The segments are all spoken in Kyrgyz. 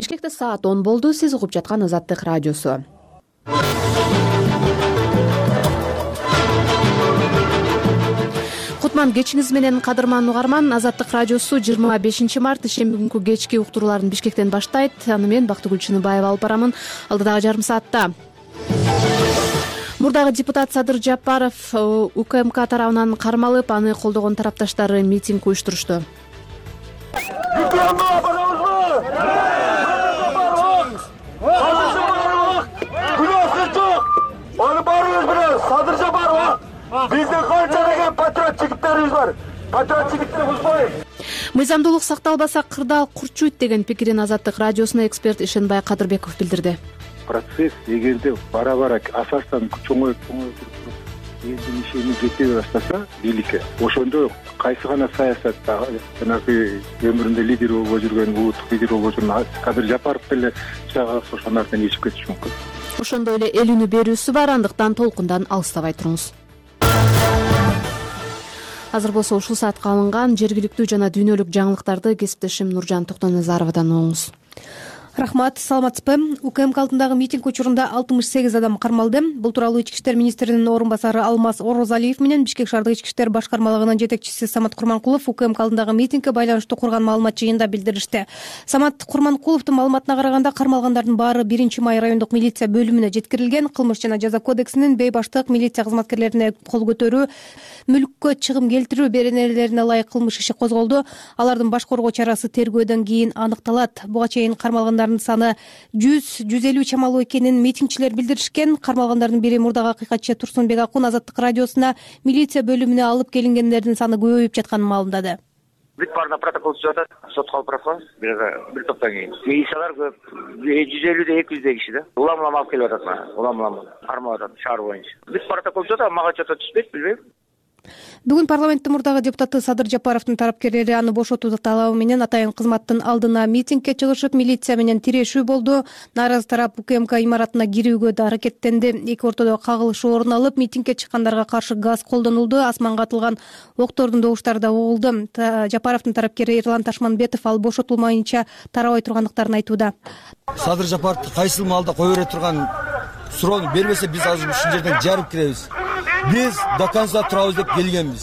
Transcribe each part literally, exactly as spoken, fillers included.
Бишкекте саат он болду. Сиз угуп жаткан Азаттык радиосу. Кутман кечиңиз менен, кадырман угарман. Азаттык радиосу жыйырма бешинчи март ишемби күнкү кечки уктурууларын Бишкектен баштайт. Аны мен Бактыгүл Чыныбаева алып барамын. Алдыдагы жарым саатта мурдагы депутат Садыр Жапаров УКМК тарабынан кармалып, аны колдогон тарапташтары митинг уюштурушту. Аны баарыбыз билебиз. Садыр Жапаров биздин канча деген патриот жигиттерибиз бар. Патриот жигиттерди бузбайбыз. Мыйзамдуулук сакталбаса кырдаал курчуйт деген пикирин Азаттык радиосуна эксперт Ишенбай Кадырбеков билдирди. Процесс эгерде бара-бара асастан чоңоюп чоңоюп элдин ишени жетпей баштаса бийликке, ошондо кайсы гана саясатта жанагы өмүрүндө лидер болуп жүргөн, улуттук лидер болуп жүргөн Садыр Жапаров деле чыга ошол нерсени ичип кетиши мүмкүн. Ошондой эле эл үнү берүүсү бар, андыктан толкундан алыстабай туруңуз. Азыр болсо ушул саатка алынган жергиликтүү жана дүйнөлүк жаңылыктарды кесиптешим Нуржан Токтоназаровадан угуңуз. Рахмат, саламатсызбы? УКМК алдындагы митинг учурунда алтымыш сегиз адам кармалды. Бул тууралуу Ички иштер министринин орун басары Алмаз Орозалиев менен Бишкек шаардык ички иштер башкармалыгынын жетекчиси Самат Курманкулов УКМК алдындагы митингге байланыштуу курган маалымат жыйынында билдиришти. Самат Курманкуловдун маалыматына караганда, кармалгандардын баары биринчи май райондук милиция бөлүмүнө жеткирилген. Кылмыш жана жаза кодексинин бейбаштык, милиция кызматкерлерине кол көтөрүү, мүлккө чыгым келтирүү беренелерине ылайык кылмыш иши козголду. Алардын баш коргоо чарасы тергөөдөн кийин аныкталат. Буга чейин кармалгандар саны жүз жүз элүү чамалуу экенин митингчилер билдиришкен. Кармалгандардын бири мурдагы акыйкатчы Турсунбек Акун Азаттык радиосуна милиция бөлүмүнө алып келингендердин саны көбөйүп жатканын маалымдады. Бүт баарына протокол түзүп атат, сотко алып барат. Бир топтон кийин милициялар көп, жүз элүүдө эки жүздөй киши да. Улам-улам алып келип атат, улам-улам кармап атат шаар боюнча. Бүт протокол түзүп атат, мага чото түшпөйт, билбейм. Бүгүн парламенттин мурдагы депутаты Садыр Жапаровдун тарапкерлери аны бошотуу талабы менен атайын кызматтын алдына митингге чыгышып, милиция менен тирешүү болду. Нааразы тарап УКМК имаратына кирүүгө да аракеттенди. Эки ортодо кагылышуу орун алып, митингге чыккандарга каршы газ колдонулду. Асманга атылган октордун добуштары да угулду. Жапаровдун тарапкери Эрлан Ташманбетов ал бошотулмайынча тарабай тургандыктарын айтууда. Садыр Жапаровду кайсыл маалда кое бере турган суроону бербесе, биз азыр ушул жерден жарып киребиз. Биз до конца турабыз деп келгенбиз.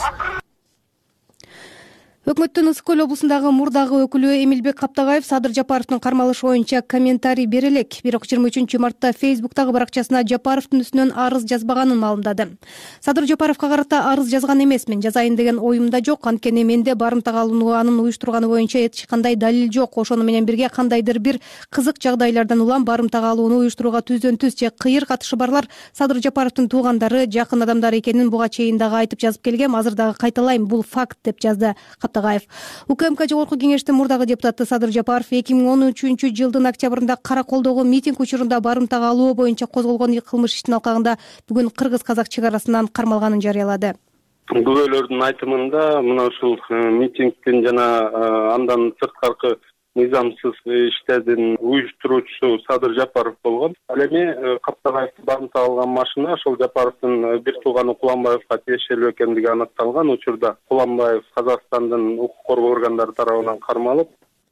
Өкмөттүн Ысык Көл облусундагы мурдагы өкүлү Эмилбек Каптагаев Садыр Жапаровдун кармалышы боюнча комментарий бере элек. Бирок жыйырма үчүнчү мартта Фейсбуктагы баракчасына Жапаровдун үстүнөн арыз жазбаганын маалымдады. Садыр Жапаровго карата арыз жазган эмесмин, жазайын деген оюмда жок. Анткени менде барымтага алууну анын уюштурганы боюнча эч кандай далил жок. Ошону менен бирге кандайдыр бир кызык жагдайлардан улам барымтага алууну уюштурууга түздөн түз же кыйыр катышы барлар Садыр Жапаровдун туугандары, жакын адамдары экенин буга чейин дагы айтып жазып келгем. Азыр дагы кайталайм, бул факт деп жазды Каптагаев. УКМК жогорку кеңештин мурдагы депутаты Садыр Жапаров эки миң он үчүнчү жылдын октябрында Караколдогу митинг учурунда барымтага алуу боюнча козголгон кылмыш иштин алкагында бүгүн кыргыз-казак чек арасынан кармалганын жарыялады. Күбөлөрдүн айтымында мына ушул митингдин жана андан сырткаркы мыйзамсыз иштердин уюштуруучусу Садыр Жапаров болгон. Ал эми Каптагаевди барымта алган машина ошол Жапаровдун бир тууганы Куланбаевга тиешелүү экендиги аныкталган. Учурда Куланбаев Казакстандын укук коргоо органдары тарабынан кармалып.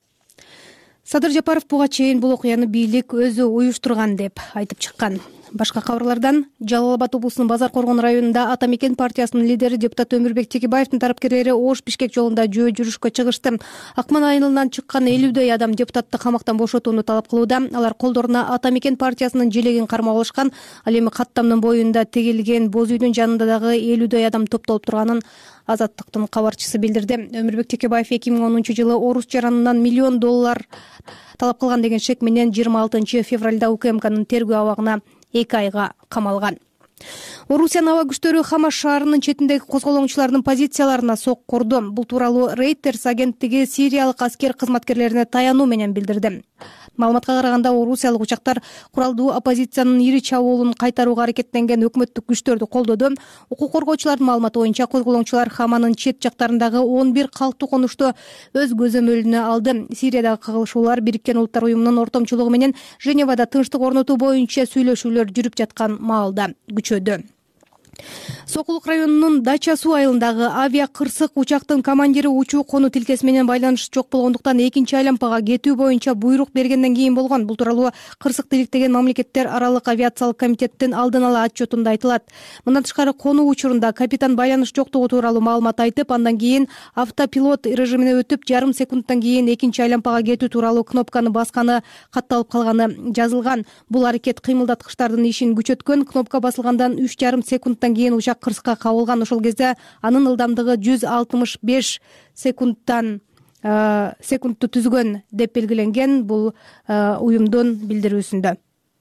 Садыр Жапаров буга чейин бул окуяны бийлик өзү уюштурган деп айтып чыккан. Башка кабарлардан Жалал Абад облусунун Базар Коргон районунда Ата Мекен партиясынын лидери депутат Өмүрбек Текебаевдин тарапкерлери Ош Бишкек жолунда жөө жүрүшкө чыгышты. Акман айылынан чыккан элүүдөй адам депутатты камактан бошотууну талап кылууда. Алар колдоруна Ата Мекен партиясынын желегин кармап алышкан. Ал эми каттамдын боюнда тегилген боз үйдүн жанында дагы элүүдөй адам топтолуп турганын Азаттыктын кабарчысы билдирди. Өмүрбек Текебаев эки миң онунчу жылы Орус жаранынан миллион доллар талап кылган деген шек менен жыйырма алтынчы февралда УКМКнын тергөө абагына эки айга камалган. Орусиянын аба күчтөрү Хамаш шаарынын четиндеги козголоңчулардын позицияларына сок курду. Бул тууралуу Reuters агенттиги сириялык аскер кызматкерлерине таянуу менен билдирди. Маалыматка караганда, орусиялык учактар куралдуу оппозициянын ири чабуулун кайтарууга аракеттенген өкмөттүк күчтөрдү колдоду. Укук коргоочулардын маалыматы боюнча козголоңчулар Хаманын чет жактарындагы он бир калктуу конушту өз көзөмөлүнө алды. Сириядагы кагылышуулар Бириккен Улуттар уюмунун ортомчулугу менен Женевада тынчтык орнотуу боюнча сүйлөшүүлөр жүрүп жаткан маалда күчөдү. Сокулук районунун Дача суу айылындагы авиа кырсык учактын командири учуу конуу тилкеси менен байланыш жок болгондуктан экинчи айлампага кетүү боюнча буйрук бергенден кийин болгон. Бул тууралуу кырсыкты иликтеген мамлекеттер аралык авиациялык комитеттин алдын ала отчетунда айтылат. Мындан тышкары конуу учурунда капитан байланыш жоктугу тууралуу маалымат айтып, андан кийин автопилот режимине өтүп, жарым секундтан кийин экинчи айлампага кетүү тууралуу кнопканы басканы катталып калганы жазылган. Бул аракет кыймылдаткычтардын ишин күчөткөн. Кнопка басылгандан үч жарым секундтан кийин учак кырсыкка кабылган. Ошол кезде анын ылдамдыгы жүз алтымыш беш секундтан секундту түзгөн деп белгиленген. Бул уюмдун билдирүүсүндө.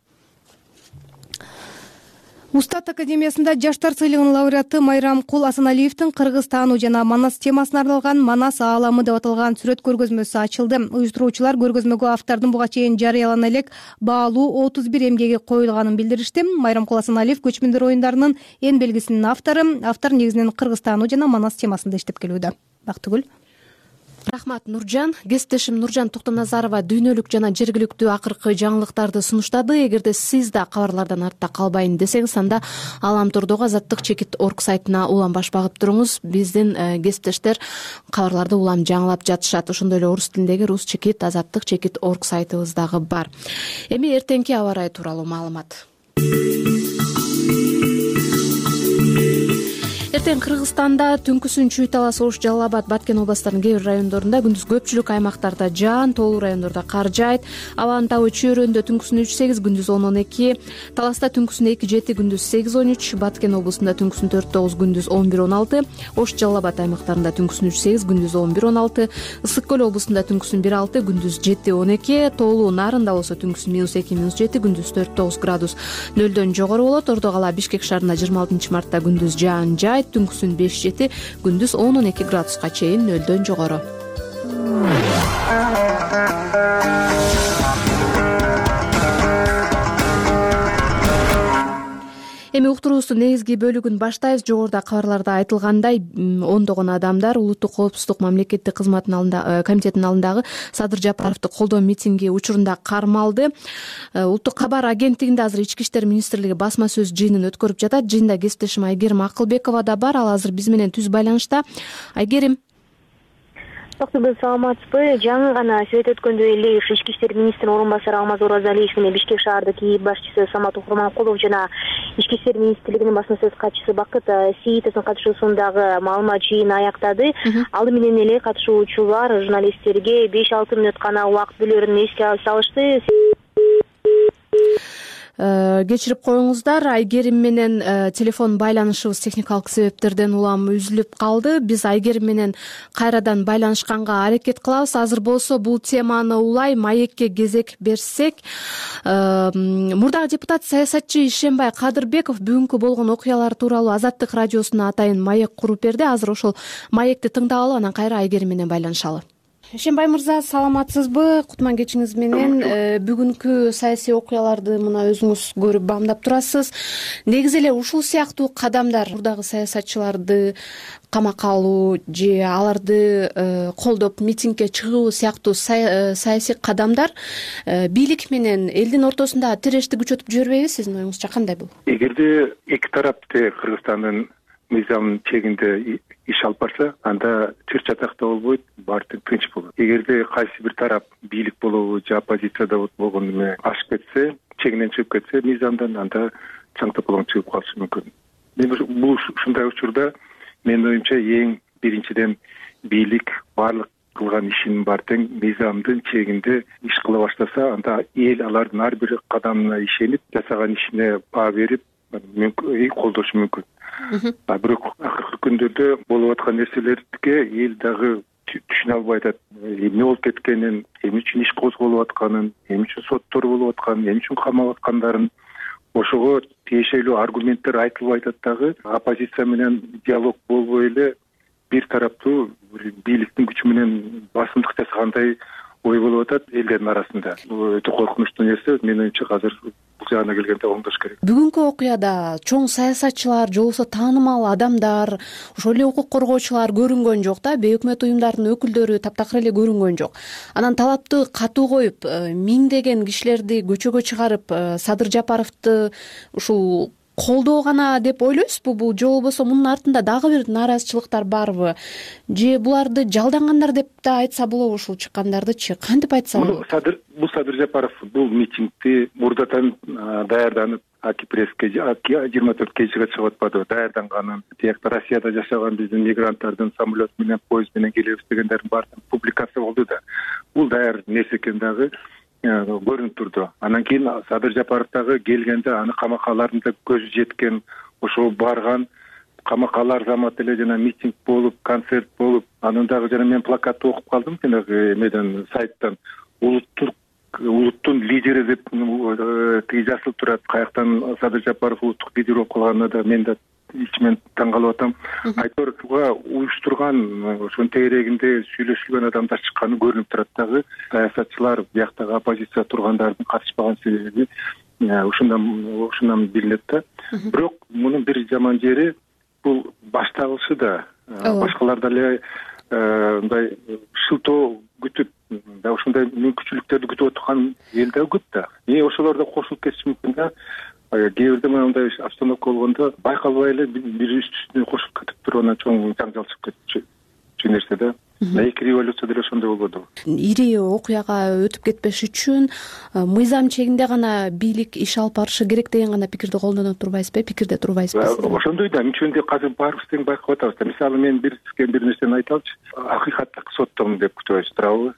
Устат академиясында жаштар сыйлыгынын лауреаты Майрамкул Асаналиевдин кыргыз таануу жана Манас темасына арналган Манас ааламы деп аталган сүрөт көргөзмөсү ачылды. Уюштуруучулар көргөзмөгө автордун буга чейин жарыялана элек баалуу отуз бир эмгеги коюлганын билдиришти. Майрамкул Асаналиев көчмөндөр оюндарынын эң белгисинин автору. Автор негизинен кыргыз таануу жана Манас темасында иштеп келүүдө. Бактыгүл. Рахмат, Нуржан. Кесиптешим Нуржан Токтоназарова дүйнөлүк жана жергиликтүү акыркы жаңылыктарды сунуштады. Эгерде сиз да кабарлардан артта калбайын десеңиз, анда Аламтордогу азаттык чекит орг сайтына улам баш багып туруңуз. Биздин кесиптештер кабарларды улам жаңылап жатышат. Ошондой эле орус тилиндеги рус чекит азаттык чекит орг сайтыбыз дагы бар. Эми эртеңки аба ырайы тууралуу маалымат. Эртең Кыргызстанда түнкүсүн Чүй Талас, Ош, Жалал Абад, Баткен областарынын кээ бир райондорунда, күндүз көпчүлүк аймактарда жаан, тоолуу райондордо кар жаайт. Абанын табы Чөйрөндө түнкүсүн үч сегиз, күндүз он он эки, Таласта түнкүсүн эки жети, күндүз сегиз он үч, Баткен облусунда түнкүсүн төрт тогуз, күндүз он бир он алты, Ош, Жалал Абад аймактарында түнкүсүн үч сегиз, күндүз он бир он алты, Ысык көл облусунда түнкүсүн бир алты, күндүз жети он эки, тоолуу Нарында болсо түнкүсүн минус эки минус жети, күндүз төрт тогуз градус нөлдөн жогору болот. Ордо кала Бишкек шаарында жыйырма алтынчы мартта күндүз жаан жаайт, түнкүсүн беш жети, күндүз он он эки градуска чейин нөлдөн жогору. Эми уктуруубуздун негизги бөлүгүн баштайбыз. Жогоруда кабарларда айтылгандай, ондогон адамдар Улуттук коопсуздук мамлекеттик кызматынын комитетинин алдындагы Садыр Жапаровду колдоо митинги учурунда кармалды. Улуттук кабар агенттигинде азыр Ички иштер министрлиги басма сөз жыйынын өткөрүп жатат. Жыйында кесиптешим Айгерим Акылбекова да бар. Ал азыр биз менен түз байланышта. Айгерим. Токтогул, саламатсызбы? Жаңы гана сөйт өткөндөй эле Ички иштер министринин орун басары Алмаз Оразалиев менен Бишкек шаардык башчысы Самат Курманкулов жана Ички иштер министрлигинин басма сөз катчысы Бакыт Сиитовдун катышуусундагы маалымат жыйыны аяктады. Алы менен эле катышуучулар журналисттерге беш алты мүнөт гана убакыт бөлөрүн эске салышты. Кечирип коюңуздар, Айгерим менен телефон байланышыбыз техникалык себептерден улам үзүлүп калды. Биз Айгерим менен кайрадан байланышканга аракет кылабыз. Азыр болсо бул теманы улай маекке кезек берсек, мурдагы депутат саясатчы Ишембай Кадырбеков бүгүнкү болгон окуялар тууралуу Азаттык радиосуна атайын маек куруп берди. Азыр ошол маекти тыңдап алып, анан кайра Айгерим менен байланышалы. Ишембай мырза, саламатсызбы? Кутман кечиңиз менен. Бүгүнкү саясий окуяларды мына өзүңүз көрүп бамдап турасыз. Негизи эле ушул сыяктуу кадамдар, мурдагы саясатчыларды камакка алуу же аларды колдоп митингге чыгуу сыяктуу саясий кадамдар бийлик менен элдин ортосунда тирештик күчөтүп жибербейби? Сиздин оюңузча кандай бул? Эгерде эки тарап те Кыргызстандын мыйзамынын чегинде иш алып барса, анда чыр чатакта болбойт, баары тынч болот. Эгерде кайсы бир тарап бийлик болобу же оппозицияда болгону менен ашып кетсе, чегинен чыгып кетсе, мыйзамдан анда чаң тополоң чыгып калышы мүмкүн. Бул ушундай учурда менин оюмча эң биринчиден бийлик баардык кылган ишинин баары тең мыйзамдын чегинде иш кыла баштаса, анда эл алардын ар бир кадамына ишенип, жасаган ишине баа берип, колдошу мүмкүн. Бирок акыркы күндөрдө болуп аткан нерселерге эл дагы түшүнө албай атат. Эмне болуп кеткенин, эмне үчүн иш козголуп атканын, эмне үчүн соттор болуп атканын, эмне үчүн камалып аткандарын, ошого тиешелүү аргументтер айтылбай атат дагы. Оппозиция менен диалог болбой эле бир тараптуу бийликтин күчү менен басымдык жасагандай ой болуп атат элдердин арасында. Бул өтө коркунучтуу нерсе. Менин оюмча азыр бул жагына келгенде оңдош керек. Бүгүнкү окуяда чоң саясатчылар же болбосо таанымал адамдар, ошол эле укук коргоочулар көрүнгөн жок да, бейөкмөт уюмдардын өкүлдөрү таптакыр эле көрүнгөн жок. Анан талапты катуу коюп, миңдеген кишилерди көчөгө чыгарып, Садыр Жапаровду ушул колдоо гана деп ойлойсузбу бул, же болбосо мунун артында дагы бир нааразычылыктар барбы, же буларды жалдангандар деп да айтса болобу? Ушул чыккандардычы кантип айтса болот? Бул Садыр Жапаров бул митингди мурдатан даярданып аки пресске жыйырма төрт кечиге чыгып атпадыбы, даярданганын, тиякта Россияда жашаган биздин мигранттардын самолет менен, поезд менен келебиз дегендердин баардыгы публикация болду да. Бул даяр нерсе экен дагы көрүнүп турду. Анан кийин Садыр Жапаров дагы келгенде аны камакаларында көзү жеткен, ошол барган, камакалар замат эле жана митинг болуп, концерт болуп, анан дагы жана мен плакатты окуп калдым жанагы эмеден, сайттан. Улуттук улуттун лидери деп тиги жазылып турат. Каяктан Садыр Жапаров улуттук лидер болуп калганына да мен да ичимен таң калып атам. Айтор уюштурган ошонун тегерегинде сүйлөшүлгөн адамдар чыкканы көрүнүп турат дагы. Саясатчылар бияктагы оппозиция тургандардын катышпаган себеби ушундан ушундан билинет да. Бирок мунун бир жаман жери бул башталышы да. Башкалар деле мындай шылтоо күтүп, да ушундай мүмкүнчүлүктөрдү күтүп отурган эл да көп да. Эми ошолор да кошулуп кетиши мүмкүн да. Кээ бирде мындай обстановка болгондо байкалбай эле бири үстүнө кошуп кетип туруп, анан чоң жаңжал чыгып кетчү нерсе да. Эки революция деле ошондой болбоду. Ири окуяга өтүп кетпеш үчүн мыйзам чегинде гана бийлик иш алып барышы керек деген гана пикирди колдоно турбайсызбы? Пикирде турбайсызбы? Ошондой да. Мичөнде азыр баарыбыз тең байкап атабыз да. Мисалы мен бир сизге бир нерсени айталычы. Акыйкатты соттогун деп күтөбүз туурабы?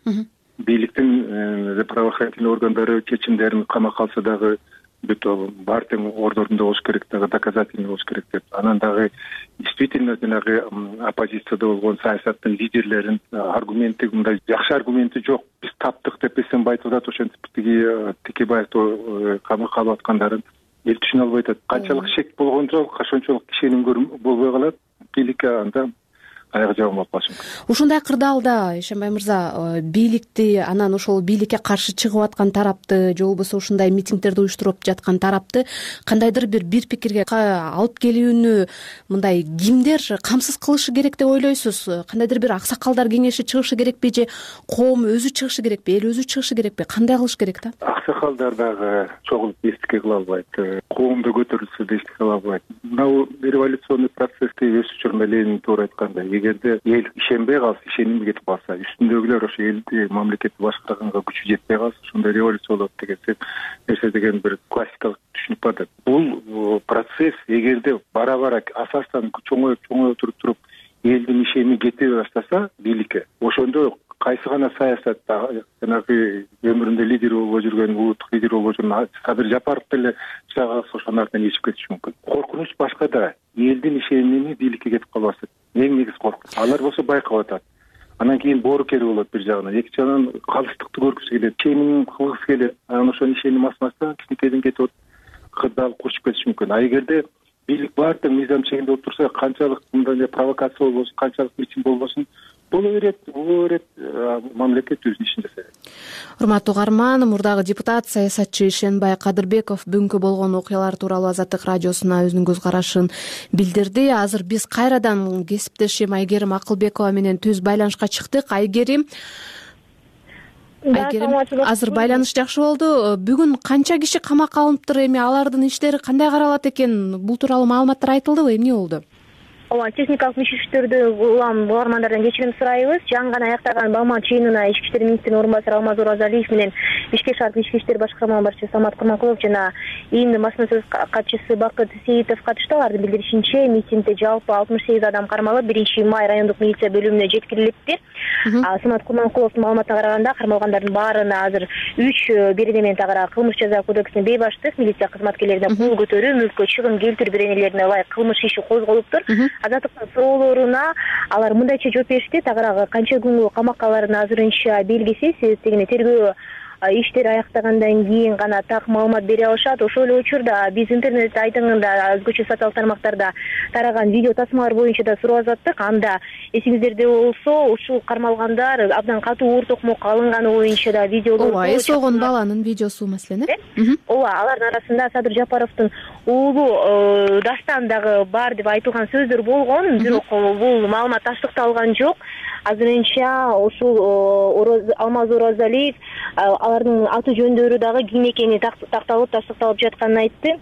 Бийликтин правоохранительный органдары чечимдерин камакка алса дагы бүт баары тең ордорунда болуш керек, дагы доказательный болуш керек деп. Анан дагы действительно жанагы оппозицияда болгон саясаттын лидерлерин аргументи мындай жакшы аргументи жок, биз таптык деп Эсенбай айтып атат, ошентип тиги Текебаевди камакка алып аткандарын эл түшүнө албай атат. Канчалык шек болгондо ошончолук ишеним болбой калат, бийликке анда аягы жабын болуп калышы мүмкүн. Ушундай кырдаалда Эшенбай мырза, бийликти, анан ошол бийликке каршы чыгып аткан тарапты, же болбосо ушундай митингдерди уюштуруп жаткан тарапты кандайдыр бир бир пикирге алып келүүнү мындай кимдер камсыз кылышы керек деп ойлойсуз? Кандайдыр бир аксакалдар кеңеши чыгышы керекпи, же коом өзү чыгышы керекпи, эл өзү чыгышы керекпи? Кандай кылыш керек да? Аксакалдар дагы чогулуп эстике кыла албайт, коом да көтөрүлсө да эстике кыла албайт. Мына революционный процессти өз учурунда Ленин туура айткандай, эгерде эл ишенбей калса, ишеними кетип калса, үстүндөгүлөр ошо элди, мамлекетти башкарганга күчү жетпей калса, ошондой революция болот деген нерсе деген бир классикалык түшүнүк бар да. Бул процесс эгерде бара бара асастан чоңоюп чоңоюп туруп туруп элдин ишеними кете баштаса бийликке, ошондо кайсы гана саясатта жанагы өмүрүндө лидер болуп жүргөн, улуттук лидер болуп жүргөн Садыр Жапаров деле чыга калса ошонун артынан ичип кетиши мүмкүн. Коркунуч башкада, элдин ишеними бийликке кетип калбасын. Эң негиз коркунуч. Алар болсо байкап атат. Анан кийин боорукер болот бир жагынан, эки жагынан калыстыкты көргүсү келет, ишеним кылгысы келет. Анан ошонун ишеними асмастан кичинекейден кетип атып, кырдаал курчуп кетиши мүмкүн. А эгерде бийлик баардык мыйзам чегинде болуп турса, канчалык мындай провокация болбосун, канчалык митинг болбосун, боло берет, боло берет, мамлекет өзүнүн ишин жасайт. Урматтуу угарман, мурдагы депутат, саясатчы Эшенбай Кадырбеков бүгүнкү болгон окуялар тууралуу Азаттык радиосуна өзүнүн көз карашын билдирди. Азыр биз кайрадан кесиптешим Айгерим Акылбекова менен түз байланышка чыктык. Айгерим, Айгерим, азыр байланыш жакшы болду. Бүгүн канча киши камакка алыныптыр, эми алардын иштери кандай каралат экен? Бул тууралуу маалыматтар айтылдыбы? Эмне болду? Ооба, техникалык мүчөчтөрдү улам угармандардан кечирим сурайбыз. Жаңы гана аяктаган Балмат чыйынына ички иштер министринин орун басары Алмаз Оразалиев менен Бишкек шаардык ички иштер башкарма башчысы Самат Курманкулов жана ИИМдин басма сөз катчысы Бакыт Сейитов катышты. Алардын билдиришинче, митингде жалпы алтымыш сегиз адам кармалып, биринчи май райондук милиция бөлүмүнө жеткирилиптир. Самат Курманкуловдун маалыматына караганда, кармалгандардын баарына азыр үч берене менен тагыра кылмыш жаза кодексине бейбаштык, милиция кызматкерлерине кол көтөрүү, мүлккө чыгым келтирүү беренелерине ылайык кылмыш иши козголуптур. Азаттыктын суроолоруна алар мындайча жооп беришти: тагыраагы канча күнгө камакка аларын азырынча белгисиз, себептегине тергөө иштери аяктагандан кийин гана так маалымат бере алышат. Ошол эле учурда биз интернет айтыңында, өзгөчө социалдык тармактарда тараган видео тасмалар боюнча да суроп азаттык. Анда эсиңиздерде болсо, ушул кармалгандар абдан катуу оор токмокко алынганы боюнча да видеолор. Ооба, эс огон баланын видеосу маселен, э? Ооба, алардын арасында Садыр Жапаровдун уулу Дастан дагы бар деп айтылган сөздөр болгон, бирок бул маалымат тастыкталган жок. Азырынча ушул Алмаз Оразалиев алардын аты жөндөрү дагы ким экени такталып, тастыкталып жатканын айтты.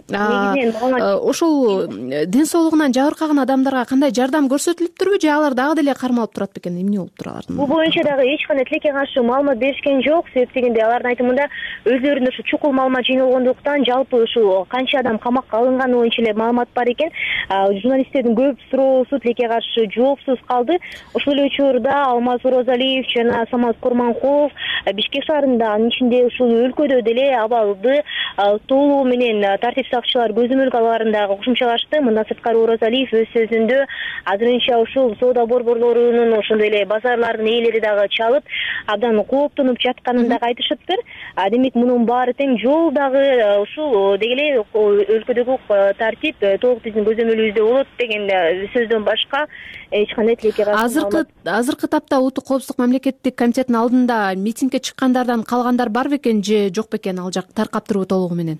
ошол ден соолугунан жабыркаган адамдарга кандай жардам көрсөтүлүптүрбү же алар дагы деле кармалып турат бекен? Эмне болуп тур алардын? Бул боюнча дагы эч кандай тилекке каршы маалымат беришкен жок. Себеп дегенде алардын айтымында өздөрүндө ушу чукул маалымат жыйналгондуктан жалпы ушу канча адам камакка алынганы боюнча эле маалымат бар экен. Журналисттердин көп суроосу тилекке каршы жоопсуз калды. Ошол эле учурда Алмаз Оразалиев жана Самат Курманкулов Бишкек шаарында, анын ичинде ушул өлкөдө деле абалды толугу менен тартип сакчылар көзөмөлгө алаарындагы кошумчалашты. Мындан сырткары Оразалиев өз сөзүндө азырынча ушул соода борборлорунун ошондой эле базарлардын ээлери дагы чалып, абдан кооптонуп жатканын дагы айтышыптыр. Демек мунун баары тең жол дагы ушул дегеле өлкөдөгү тартип толук биздин көзөмөлүбүздө болот деген сөздөн башка эч кандай тилекке каршы. Азыркы азыркы тапта Улуттук коопсуздук мамлекеттик комитетинин алдында митингге чыккандардан калгандар бар бекен же жок бекен? Ал жак таркаптыруу толугу менен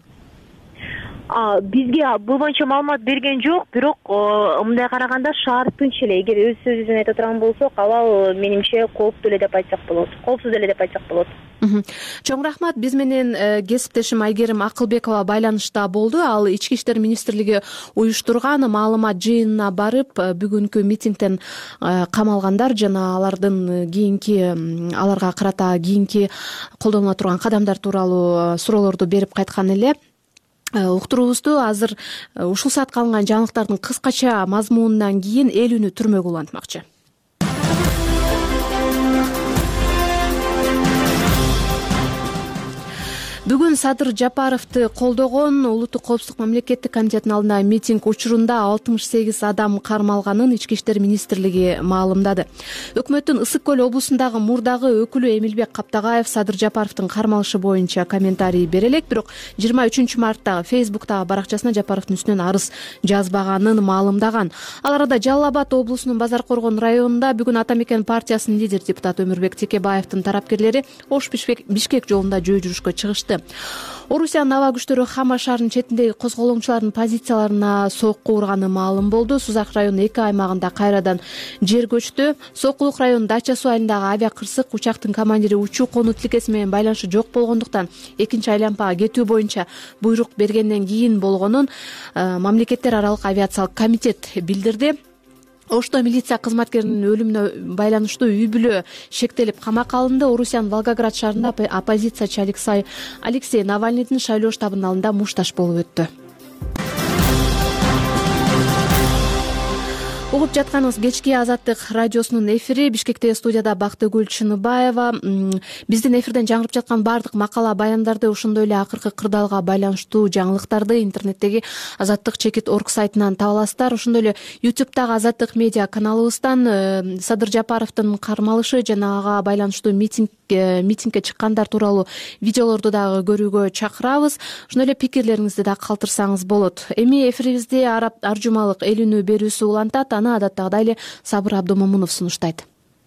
бизге бул боюнча маалымат берген жок, бирок мындай караганда шаар тынч эле. Эгер өз сөзүбүздөн айта турган болсок, абал менимче кооптуу эле деп айтсак болот, коопсуз эле деп айтсак болот. Чоң рахмат. Биз менен кесиптешим Айгерим Акылбекова байланышта болду. Ал Ички иштер министрлиги уюштурган маалымат жыйынына барып, бүгүнкү митингден камалгандар жана алардын кийинки аларга карата кийинки колдонула турган кадамдар тууралуу суроолорду берип кайткан эле. Уктуруубузду азыр ушул саатка алынган жаңылыктардын кыскача мазмунунан кийин эл үнү түрмөгө улантмакчы. Бүгүн Садыр Жапаровду колдогон Улуттук коопсуздук мамлекеттик комитетинин алдында митинг учурунда алтымыш сегиз адам кармалганын Ички иштер министрлиги маалымдады. Өкмөттүн Ысык көл облусундагы мурдагы өкүлү Эмилбек Каптагаев Садыр Жапаровдун кармалышы боюнча комментарий бере элек, бирок жыйырма үчүнчү марттагы Фейсбуктагы баракчасына Жапаровдун үстүнөн арыз жазбаганын маалымдаган. Ал арада Жалал Абад облусунун Базар Коргон районунда бүгүн Ата Мекен партиясынын лидери депутат Өмүрбек Текебаевдин тарапкерлери Ош Бишкек жолунда жөө жүрүшкө чыгышты. Орусиянын аба күчтөрү Хама шаарынын четиндеги козголоңчулардын позицияларына сокку урганы маалым болду. Сузак районунун эки аймагында кайрадан жер көчтү. Сокулук районунун Дача суу айылындагы авиа кырсык учактын командири учуу конуу тилкеси менен байланышы жок болгондуктан экинчи айланпага кетүү боюнча буйрук бергенден кийин болгонун мамлекеттер аралык авиациялык комитет билдирди. Ошто милиция кызматкеринин өлүмүнө байланыштуу үй бүлө шектелип камакка алынды. Орусиянын Волгоград шаарында оппозициячы Алексей Навальныйдын шайлоо штабынын алдында мушташ болуп өттү. Угуп жатканыңыз кечки Азаттык радиосунун эфири. Бишкекте студияда Бактыгүл Чыныбаева. Биздин эфирден жаңырып жаткан баардык макала баяндарды, ошондой эле акыркы кырдаалга байланыштуу жаңылыктарды интернеттеги азаттык чекит орг сайтынан таба аласыздар. Ошондой эле ютубтагы Азаттык медиа каналыбыздан Садыр Жапаровдун кармалышы жана ага байланыштуу митинг митингге чыккандар тууралуу видеолорду дагы көрүүгө чакырабыз. Ошондой эле пикирлериңизди да калтырсаңыз болот. Эми эфирибизди ар жумалык эл үнү берүүсү улантат. Аны адаттагыдай эле Сабыр Абдымомунов сунуштайт.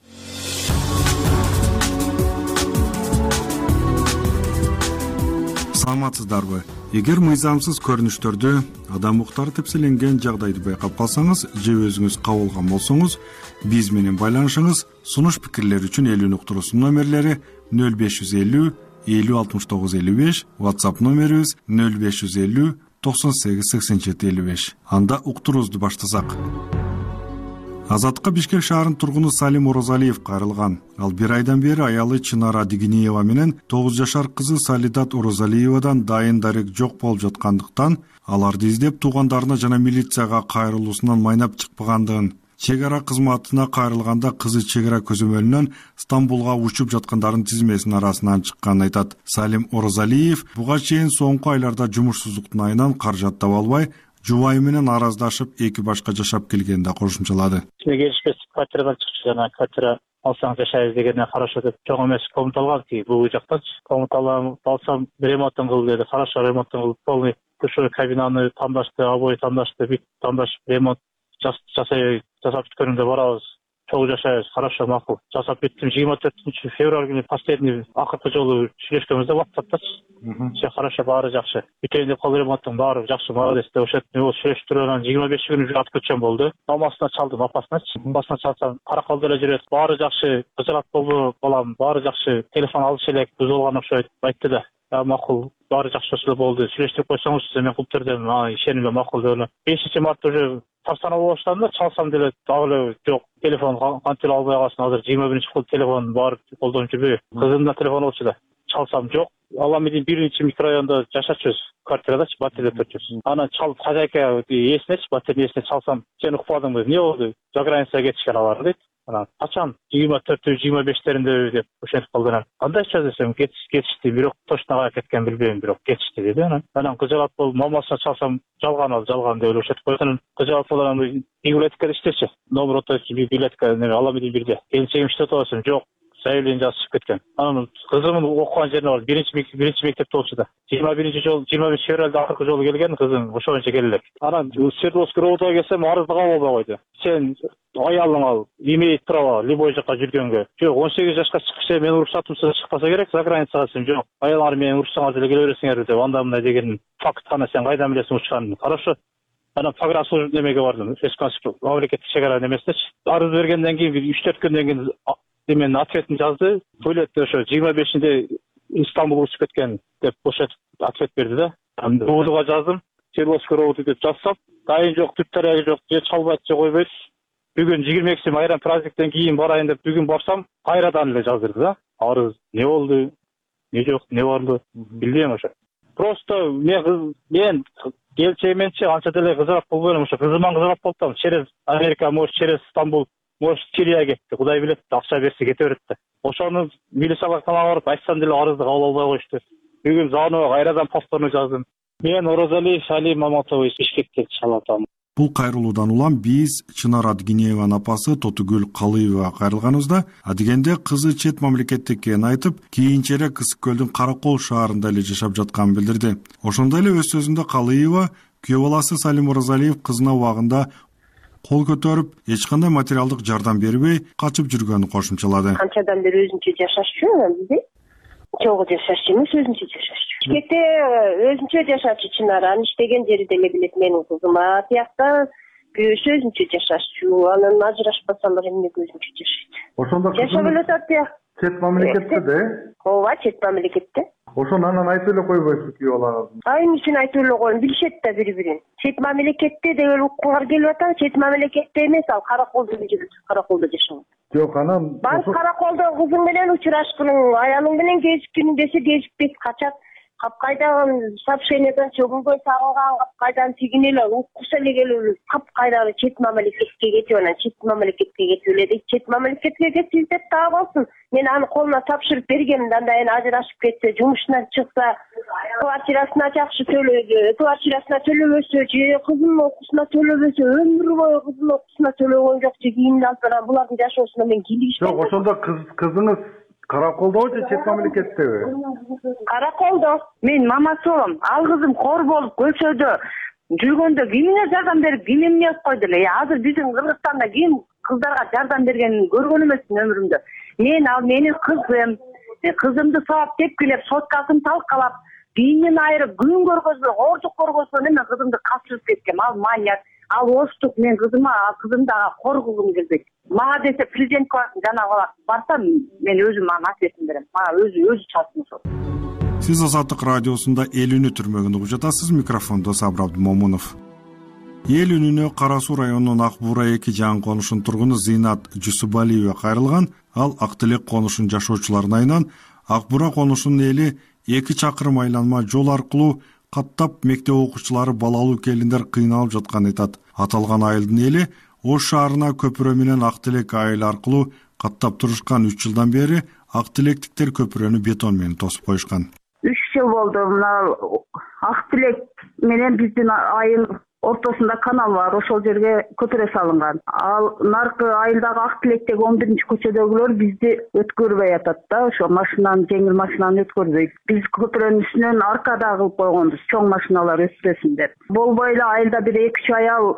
Саламатсыздарбы? Эгер мыйзамсыз көрүнүштөрдү, адам укуктары тепселенген жагдайды байкап калсаңыз же өзүңүз кабылган болсоңуз, биз менен байланышыңыз. Сунуш пикирлер үчүн эл үнү уктуруусунун номерлери нөл беш жүз элүү элүү алтымыш тогуз элүү беш, WhatsApp номерибиз нөл беш жүз элүү токсон сегиз сексен жети элүү беш. Анда уктуруубузду баштасак. Азаттыкка Бишкек шаарынын тургуну Салим Оразалиев кайрылган. Ал бир айдан бери аялы Чынара Дигиниева менен тогуз жашар кызы Салидат Оразалиевадан дайын дарек жок болуп жаткандыктан аларды издеп туугандарына жана милицияга кайрылуусунан майнап чыкпагандыгын, чек ара кызматына кайрылганда кызы чек ара көзөмөлүнөн Стамбулга учуп жаткандардын тизмесинин арасынан чыкканын айтат. Салим Оразалиев буга чейин соңку айларда жумушсуздуктун айынан каражат таба албай, жубайы менен араздашып эки башка жашап келгенин да кошумчалады. Келишпес квартирага чыкчу жана квартира алсаң жашайбыз дегенде хорошо деп чоң эмес комнат алган ки бул жактанчы. Комнат алсам ремонтун кыл деди. Хорошо ремонтун кылып полный душевой кабинаны тандашты, обои тандашты, бүт тандашып ремонт жасай жасап бүткөнүндө барабыз. Чогуу жашайбыз, хорошо, макул. Жасап бүттүм. жыйырма төртүнчү февраль күнү последний акыркы жолу сүйлөшкөнбүздө WhatsApp'тачы. Все хорошо, баары жакшы. Бүтөйүн деп кол ремонттун баары жакшы, молодец деп ошентип сүйлөштүрүп анан жыйырма беш күнү жүрүп кеткен болду. Мамасына чалдым, апасыначы. Апасына чалсам, караколдо эле жүрөт. Баары жакшы, кызырат болду балам, баары жакшы. Телефон алыш элек, бузулган окшойт айтты да. Макул. баары жакшы эле болду, сүйлөштүрүп койсоңузчу мен кылып бердим, ишенимге макул деп эле. бешинчи мартта уже тарсанып баштадым да, чалсам деле дагы эле жок, телефон кантип эле албай калсын, азыр жыйырма биринчи кылып телефон бар колдонуп жүрбөйбү. Кызымда телефон болчу да. Чалсам жок. Аламедин биринчи микрорайонда жашачубуз, квартирадачы, баттерде турчубуз. Анан чалып хозяйка эсинечи, баттердин эсине чалсам, сен укпадыңбы, эмне болду? За границага кетишкен алар дейт. Анан качан жыйырма төртү жыйырма бештеринде деп ошентип калды. Кандайча десем кетишти, бирок точно каяка кеткен билбейм, бирок кетишти деди. Анан анан кыжалат болуп мамасына чалсам жалган ал, жалган деп эле ошентип койгон. Кыжалат болуп анан библиотекада иштечи. Номер оточу библиотека Аламедин бирде. Келинчегим иштеп атасың, жок. Заявление жазып кеткен. Анан кызымдын окуган жерине бар, биринчи биринчи мектепте болчу да. жыйырма биринчи жол, жыйырма беш февралда акыркы жолу келген кызым, ошончо келе элек. Анан Свердловский роботага келсем, арызды кабыл албай койду. Сен аялың ал, имеет право любой жака жүргөнгө. Жок, он сегиз жашка чыкса, мен уруксатымсыз чыкпаса керек, за границага сен жок. Аялыңар менен уруксаңар деле келе бересиңер деп, анда мындай деген факт гана сен кайдан билесиң учканын. Хорошо. Анан погранслужба немеге бардым, мамлекеттик чегара немесинечи. Арыз бергенден кийин үч төрт күндөн кийин мен ответин жазды. Тойлетте ошо жыйырма бешинде Истанбул учуп кеткен деп ошентип ответ берди да. Роводуга жаздым. Свердловский роводу деп жазсам, дайын жок, түп тараги жок, же чалбайт, же койбойт. Бүгүн жыйырма экиси майрам праздниктен кийин барайын деп бүгүн барсам, кайрадан эле жаздырды да. Арыз не болду? Не жок, не барды? Билбейм ошо. Просто мен мен келчегименчи анча деле кызыраак болбойм ошо. Кызыман кызыраак болуп, через Америка, может, через Стамбул, может, Сирия кетти. Кудай билет, акча берсе кете берет да. Ошону милицияга барып айтсам деле арызды кабыл албай коюшту. Бүгүн звонок кайрадан повторно жаздым. Мен Оразалиев Али Маматович, Бишкектен чалатам. Бул кайрылуудан улам биз Чынар Адгинееванын апасы Тотугүл Калыева кайрылганыбызда, адегенде кызы чет мамлекетте экенин айтып, кийинчерээк Ысык көлдүн Каракол шаарында эле жашап жатканын билдирди. Ошондой эле өз сөзүндө Калыева күйөө баласы Салим Оразалиев кызына убагында кол көтөрүп, эч кандай материалдык жардам бербей качып жүргөнүн кошумчалады. Канчадан бери өзүнчө жашашчу, биз чогуу жашашчу эмес, өзүнчө жашашчу. Бишкекте өзүнчө жашачу Чынар, анын иштеген жери деле билет менин кызым. Тиякта күйөөсү өзүнчө жашашчу, анан ажырашпасалар эмнеге өзүнчө жашайт. Ошондо жашап эле атат я. Чет мамлекетте да? Ооба, чет мамлекетте. Ошону анан айтып эле койбойсузбу күйөө балаңызды? Ай, эмнесин айтып эле коеюн, билишет да бири-бирин. Чет мамлекетте деп эле укугар келип атат, чет мамлекетте эмес, ал Караколдо жүрөт, Караколдо жашаган. Жок, анан барып Караколдо кызың менен учурашкының, аялың менен кезиккин десе кезикпейт, качат. Капкайдан сообщениядан чөгүнгөн сагынган, капкайдан тигине эле уккуса эле келип, капкайдагы чет мамлекетке кетип, анан чет мамлекетке кетип эле дейт. Чет мамлекетке кетип деп дагы болсун. Мен аны колуна тапшырып бергем, анда эми ажырашып кетсе, жумушунан чыкса, квартирасына жакшы төлөдү, квартирасына төлөбөсө, же кызынын окуусуна төлөбөсө, өмүр бою кызынын окуусуна төлөгөн жок, же кийин алып баран булардын жашоосуна мен кийлигишпейм. Жок, ошондо кызыңыз Караколдобу же чет мамлекеттеби? Караколдо. Мен мамасы болом. Ал кызым кор болуп көчөдө жүргөндө кимине жардам берип, ким эмне кылып койду эле? Азыр биздин Кыргызстанда ким кыздарга жардам бергенин көргөн эмесмин өмүрүмдө. Мен ал менин кызым, кызымды сабап тепкилеп, соткасын талкалап, кийинен айырып, күн көргөзбөй, оорчук көргөзгөн мен кызымды качырып кеткем. Ал маньяк, ал оштук, мен кызыма, кызымды кор кылгым келбейт. Мага десе президент кыласың, жанагы барсам, мен өзүм ага ответин берем. Мага өзү өзү чалсын ошол. Сиз Азаттык радиосунда эл үнү түрмөгүн угуп жатасыз. Микрофондо Сабыр Абдымомунов. Эл үнүнө Кара Суу районунун Ак Буура эки жаңы конушунун тургуну Зыйнат Жусубалиева кайрылган. Ал Ак Тилек конушунун жашоочуларынын айынан Ак Буура конушунун эли эки чакырым айланма жол аркылуу каттап мектеп окуучулары балалуу келиндер кыйналып жатканын айтат. Аталган айылдын эли Ош шаарына көпүрө менен Ак Тилек айыл аркылуу каттап турушкан. Үч жылдан бери Ак Тилектиктер көпүрөнү бетон менен тосуп коюшкан. Үч жыл болду. Мына Ак Тилек менен биздин айыл ортосунда канал бар, ошол жерге көпүрө салынган. Ал наркы айылдагы Ак Тилектеги он биринчи көчөдөгүлөр бизди өткөрбөй атат да, ошо машинаны, жеңил машинаны өткөрбөйт. Биз көпүрөнүн үстүнөн аркада кылып койгонбуз, чоң машиналар өтпөсүн деп. Болбой эле айылда бир эки үч аял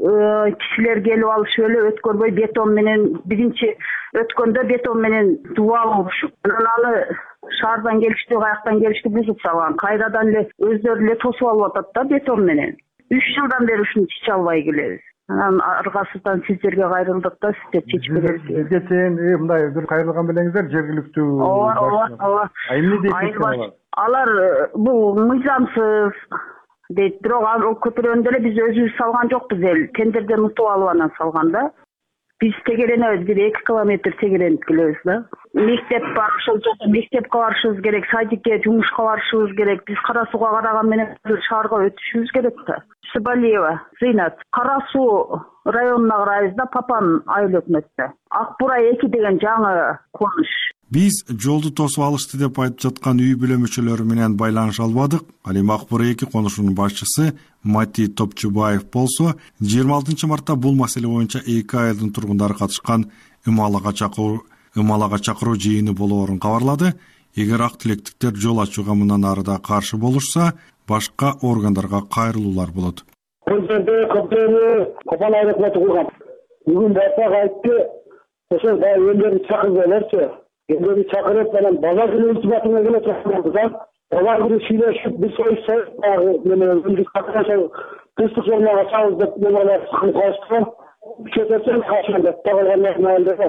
кишилер келип алышып эле өткөрбөй бетон менен, биринчи өткөндө бетон менен дубал алышып, анан аны шаардан келишти, каяктан келишти бузуп салган. Кайрадан эле өздөрү эле тосуп алып атат да бетон менен. Үч жылдан бери ушуну чече албай келебиз. анан аргасынан сиздерге кайрылдык да, сиздер чечип бересиз. Бизге чейин мындай бир кайрылган белеңиздер жергиликтүү. Ооба, ооба, ооба. А эмне дейт алар? Алар бул мыйзамсыз дейт, бирок ал көтөргөндө эле биз өзүбүз салган жокпуз эл. Тендерден утуп алып анан салган да. Биз тегеренебиз, бир эки километр тегеренип келебиз да. Мектеп бар, ошол жакта мектепке барышыбыз керек, садикке, жумушка барышыбыз керек. Биз Кара Сууга караган менен шаарга өтүшүбүз керек да. Шыбалиева Зыйнат, Кара Суу районуна карайбыз да, Папан айыл өкмөттө. Ак Бурай эки деген жаңы коныш. Биз жолду тосуп алышты деп айтып жаткан үй бүлө мүчөлөрү менен байланыша албадык. Ал эми Ак Бурай эки конушунун башчысы Мати Топчубаев болсо, жыйырма алтынчы мартта бул маселе боюнча эки айылдын тургундары катышкан ымалага чакыруу ымалага чакыруу жыйыны болоорун кабарлады. Эгер ак тилектиктер жол ачууга мындан ары да каршы болушса, башка органдарга кайрылуулар болот. Бул жерде көптөгөнү Копан айыл өкмөтү курган. Бүгүн барсак айтты, ошол баягы элдерди чакыргыларчы. Элдерди чакырып, анан базар күнү ультиматумга келип жатканбыз да. Олар бир сүйлөшүп, бир союшсак, баягы менен өзүбүз катышабыз, тынчтык жолуна чабыз деп немелер чыгып калышты. Чөтөсөң кашын деп тагылган маалда.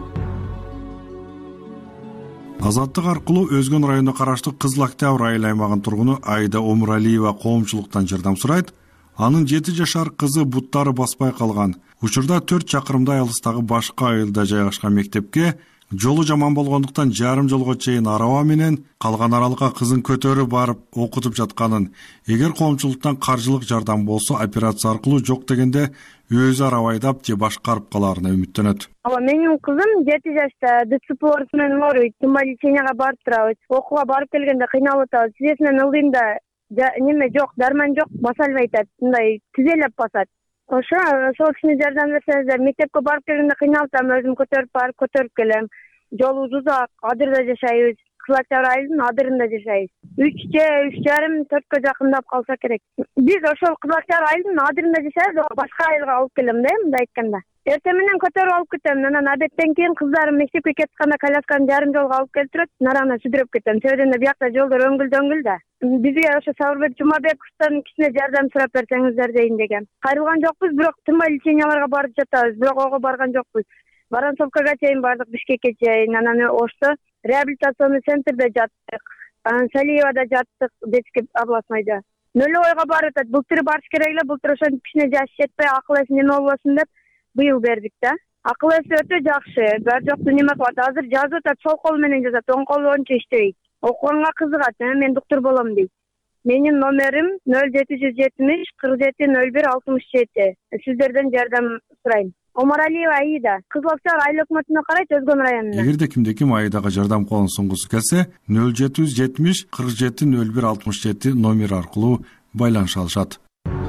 Азаттык аркылуу Өзгөн районуна караштуу Кызыл Октябрь айыл аймагынын тургуну Айда Омуралиева коомчулуктан жардам сурайт. Анын жети жашар кызы буттары баспай калган. Учурда төрт чакырымдай алыстагы башка айылда жайгашкан мектепке жолу жаман болгондуктан жарым жолго чейин араба менен калган аралыкка кызын көтөрүп барып окутуп жатканын, эгер коомчулуктан каржылык жардам болсо операция аркылуу жок дегенде өзү араба айдап же башкарып калаарына үмүттөнөт. Ооба, менин кызым жети жашта, ДЦП менен ооруйт, тумба леченияга барып турабыз. Окууга барып келгенде кыйналып атабыз. Тизесинен ылдыймда неме жок, дарман жок, баса албай атат, мындай тизелеп басат. Ошо, ошол кишине жардам берсеңиздер, мектепке барып келгенде кыйналып атам, өзүм көтөрүп барып, көтөрүп келем. Жолубуз узак, Адырда жашайбыз. Кызыл Октябрь айылдын Адырында жашайбыз. үчкө, үч жарым, төрткө жакындап калса керек. Биз ошол Кызыл Октябрь айылдын Адырында жашайбыз, башка айылга алып келем да, мындай айтканда. Эртең менен көтөрүп алып кетем. Анан адеттен кийин кыздарым мектепке кетканда колясканы жарым жолго алып келип турат, нарана сүдүрөп кетем. Себебинде биякта жолдор өңгүл-дөңгүл да. Бизге ошо Сабырбек Жумабековдун кишине жардам сурап берсеңиздер дейин деген. Кайрылган жокпуз, бирок тынбай леченияларга барып жатабыз, бирок ого барган жокпуз. Воронцовкага чейин бардык, Бишкекке чейин, анан ошто реабилитационный центрде жаттык, анан Салиевада жаттык, детский областныйда. Нөлөбойго барып атат, былтыр барыш керек эле, былтыр ошонун кичине жаш жетпей, акыл эси неме болбосун деп быйыл бердик да. Акыл эси өтө жакшы, баары жокту неме кылат. Азыр жазып атат, сол колу менен жазат, оң колу ончо иштебейт. Окуганга кызыгат, мен доктор болом дейт. Менин номерим нөл жети жүз жетимиш кырк жети нөл бир алтымыш жети. Сиздерден жардам сурайм. Омаралиева Аида, Кызыл Октябрь айыл өкмөтүнө карайт, Өзгөн районуна. Эгерде кимде ким Аидага жардам колун сунгусу келсе, нөл жети жүз жетимиш кырк жети нөл бир алтымыш жети номер аркылуу байланыша алышат.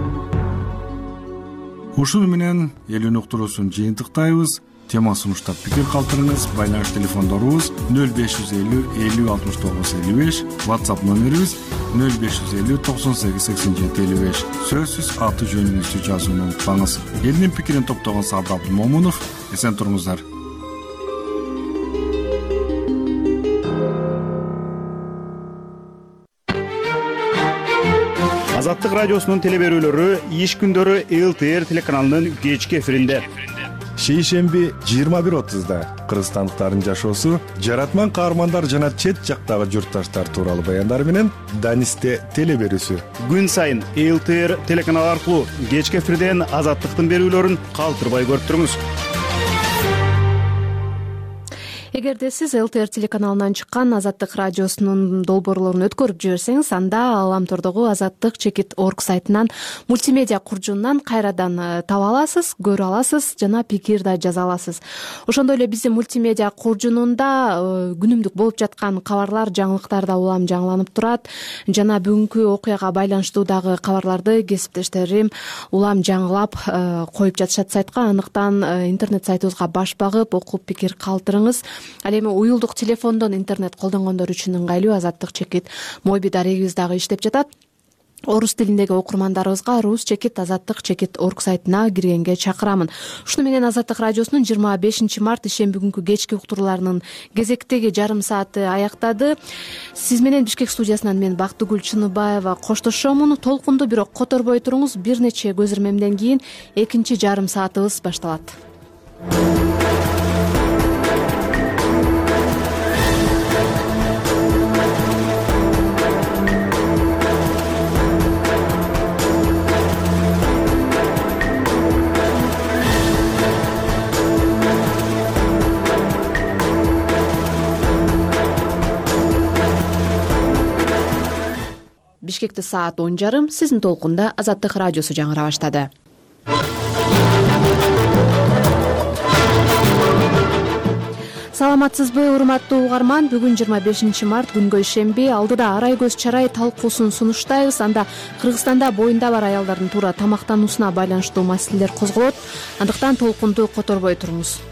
Ушуну менен элүүнү уктуруусун жыйынтыктайбыз. Тема сунуштап пикир калтырыңыз. Байланыш телефондорубуз нөл беш жүз элүү элүү алтымыш тогуз элүү беш, WhatsApp номерибиз нөл беш жүз элүү токсон сегиз сексен жети элүү беш. Сөзсүз аты жөнүңүздү жазууну унутпаңыз. Элдин пикирин топтогон Сабыр Абдымомунов. Эсен туруңуздар. Азаттык радиосунун телеберүүлөрү иш күндөрү эл тэ эр телеканалынын кечки эфиринде. Шейшемби жыйырма бир отузда кыргызстандыктардын жашоосу, жаратман каармандар жана чет жактагы журтташтар тууралуу баяндар менен Данисте телеберүүсү. Күн сайын эл тэ эр телеканалы аркылуу кечки эфирден Азаттыктын берүүлөрүн калтырбай көрүп туруңуз. Эгерде сиз эл тэ эр телеканалынан чыккан Азаттык радиосунун долбоорлорун өткөрүп жиберсеңиз, анда Аламтордогу Азаттык чекит орг сайтынан мультимедиа куржунунан кайрадан таба аласыз, көрө аласыз жана пикир да жаза аласыз. Ошондой эле биздин мультимедиа куржунунда күнүмдүк болуп жаткан кабарлар, жаңылыктар да улам жаңыланып турат. Жана бүгүнкү окуяга байланыштуу дагы кабарларды кесиптештерим улам жаңылап коюп жатышат сайтка. Андыктан интернет сайтыбызга баш багып, окуп пикир калтырыңыз. Ал эми уюлдук телефондон интернет колдонгондор үчүн ыңгайлуу Азаттык чекит моби дарегибиз дагы иштеп жатат. орус тилиндеги окурмандарыбызга рус чекит азаттык чекит орг сайтына киргенге чакырамын. Ушуну менен Азаттык радиосунун жыйырма бешинчи март ишемби күнкү кечки уктурууларынын кезектеги жарым сааты аяктады. Сиз менен Бишкек студиясынан мен Бактыгүл Чыныбаева коштошомун. Толкунду бирок которбой туруңуз. Бир нече көз ирмемден кийин экинчи жарым саатыбыз башталат. Бишкекте саат он жарым. Сиздин толкунда Азаттык радиосу жаңыра баштады. Саламатсызбы, урматтуу угарман? Бүгүн жыйырма бешинчи март күнгө ишемби. Алдыда арай көз чарай талкуусун сунуштайбыз. Анда Кыргызстанда боюнда бар аялдардын туура тамактануусуна байланыштуу маселелер козголот. Андыктан толкунду которбой туруңуз.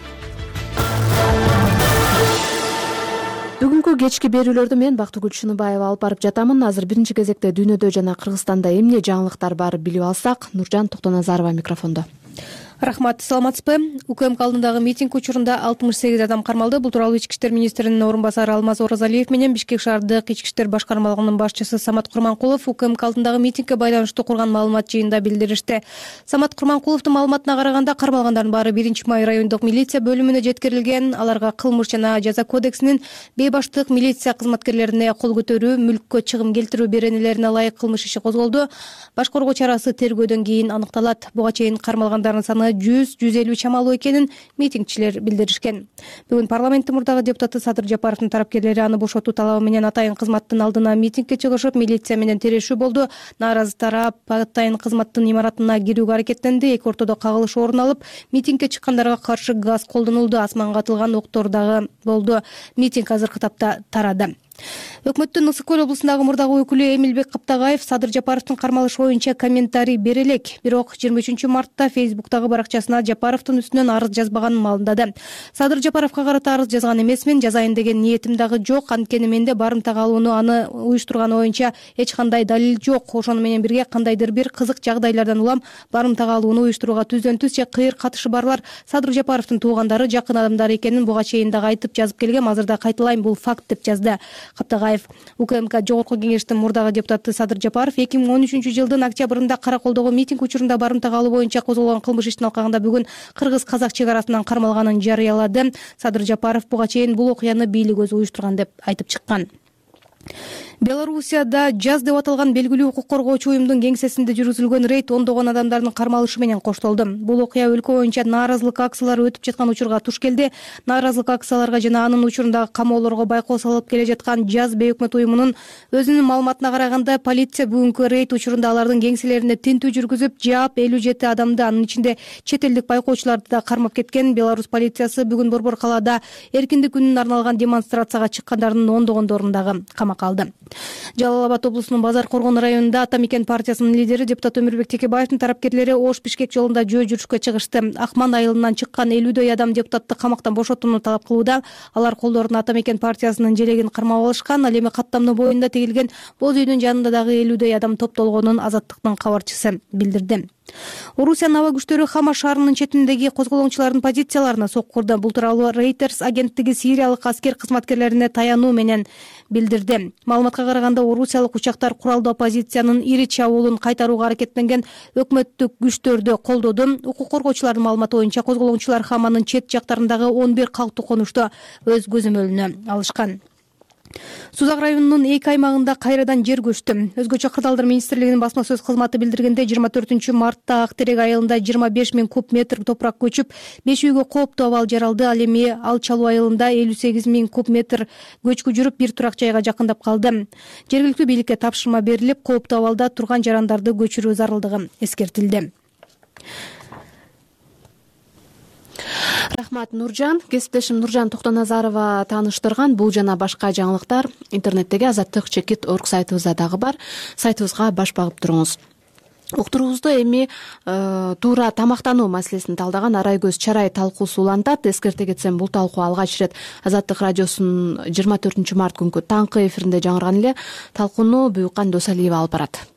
Бүгүнкү кечки берүүлөрдү мен Бактыгүл Чыныбаева алып барып жатамын. Азыр биринчи кезекте дүйнөдө жана Кыргызстанда эмне жаңылыктар бар билип алсак, Нуржан Токтоназарова микрофондо. Рахмат, саламатсызбы? УКМК алдындагы митинг учурунда алтымыш сегиз адам кармалды. Бул тууралуу Ички иштер министринин орун басары Алмаз Оразалиев менен Бишкек шаардык Ички иштер башкармалыгынын башчысы Самат Курманкулов УКМК алдындагы митингге байланыштуу курган маалымат жыйынында билдиришти. Самат Курманкуловдун маалыматына караганда, кармалгандардын баары биринчи май райондук милиция бөлүмүнө жеткирилген. Аларга кылмыш жана жаза кодексинин бейбаштык милиция кызматкерлерине кол көтөрүү, мүлккө чыгым келтирүү беренелерине ылайык кылмыш иши козголду. Баш коргоо чарасы тергөөдөн кийин аныкталат. Буга чейин кармалгандардын саны жүз жүз элүү чамалуу экенин митингчилер билдиришкен. Бүгүн парламенттин мурдагы депутаты Садыр Жапаровдун тарапкерлери аны бошотуу талабы менен атайын кызматтын алдына митингге чыгышып, милиция менен тирешүү болду. Нааразы тарап атайын кызматтын имаратына кирүүгө аракеттенди. Эки ортодо кагылыш орун алып, митингге чыккандарга каршы газ колдонулду. Асманга атылган октор дагы болду. Митинг азыркы тапта тарады. Өкмөттүн Ысык Көл облусундагы мурдагы өкүлү Эмилбек Каптагаев Садыр Жапаровдун кармалышы боюнча комментарий бере элек. Бирок жыйырма үчүнчү мартта Фейсбуктагы баракчасына Жапаровдун үстүнөн арыз жазбаганын маалымдады. Садыр Жапаровго карата арыз жазган эмесмин, жазайын деген ниетим дагы жок. Анткени менде барымтага алууну аны уюштурганы боюнча эч кандай далил жок. Ошону менен бирге кандайдыр бир кызык жагдайлардан улам барымтага алууну уюштурууга түздөн түз же кыйыр катышы барлар Садыр Жапаровдун туугандары, жакын адамдары экенин буга чейин дагы айтып жазып келгем. Азырда кайталайм, бул факт деп жазды Каптагаев. УКМК жогорку кеңештин мурдагы депутаты Садыр Жапаров эки миң он үчүнчү жылдын октябрында Караколдогу митинг учурунда барымтага алуу боюнча козголгон кылмыш иштин алкагында бүгүн кыргыз-казак чек арасынан кармалганын жарыялады. Садыр Жапаров буга чейин бул окуяны бийлик өзү уюштурган деп айтып чыккан. Белоруссияда жаз деп аталган белгилүү укук коргоочу уюмдун кеңсесинде жүргүзүлгөн рейд ондогон адамдардын кармалышы менен коштолду. Бул окуя өлкө боюнча нааразылык акциялары өтүп жаткан учурга туш келди. Нааразылык акцияларга жана анын учурундагы камоолорго байкоо салып келе жаткан Жаз бейөкмөт уюмунун өзүнүн маалыматына караганда, полиция бүгүнкү рейд учурунда алардын кеңселерине тинтүү жүргүзүп, жаап элүү жети адамды, анын ичинде чет элдик байкоочуларды да кармап кеткен. Беларусь полициясы бүгүн Борбор калаада эркиндик күнүнө арналган демонстрацияга чыккандардын ондогондорун дагы камакка алды. Жалал Абад облусунун Базар Коргон районунда Ата Мекен партиясынын лидери депутат Өмүрбек Текебаевдин тарапкерлери Ош Бишкек жолунда жөө жүрүшкө чыгышты. Акман айылынан чыккан элүүдөй адам депутатты камактан бошотууну талап кылууда. Алар колдоруна Ата Мекен партиясынын желегин кармап алышкан. Ал эми каттамдын боюнда тигилген боз үйдүн жанында дагы элүүдөй адам топтолгонун Азаттыктын кабарчысы билдирди. Орусиянын аба күчтөрү Хама шаарынын четиндеги козголоңчулардын позицияларына соккурду. Бул тууралуу Reuters агенттиги сириялык аскер кызматкерлерине таянуу менен билдирди. Маалыматка караганда, орусиялык учактар куралдуу оппозициянын ири чабуулун кайтарууга аракеттенген өкмөттүк күчтөрдү колдоду. Укук коргоочулардын маалыматы боюнча, козголоңчулар Хаманын чет жактарындагы он бир калктуу конушту өз көзөмөлүнө алышкан. Сузак районунун эки аймагында кайрадан жер көчтү. Өзгөчө Кырдаалдар министрлигинин басма сөз кызматы билдиргенде, жыйырма төртүнчү мартта Ак Терек айылында жыйырма беш миң куб метр топурак көчүп, беш үйгө кооптуу абал жаралды. Ал эми Ал Чалуу айылында элүү сегиз миң куб метр көчкү жүрүп, бир турак жайга жакындап калды. Жергиликтүү бийликке тапшырма берилип, кооптуу абалда турган жарандарды көчүрүү зарылдыгы эскертилди. Рахмат, Нуржан. Кесиптешим Нуржан Токтоназарова тааныштырган бул жана башка жаңылыктар интернеттеги азаттык чекит орг сайтыбызда дагы бар. Сайтыбызга баш багып туруңуз. Уктуруубузду эми э, туура тамактануу маселесин талдаган Арай көз чарай талкуусу улантат. Эскерте кетсем, бул талкуу алгач ирет Азаттык радиосунун жыйырма төртүнчү март күнкү таңкы эфиринде жаңырган эле. Талкууну Буюккан Досалиева алып барат.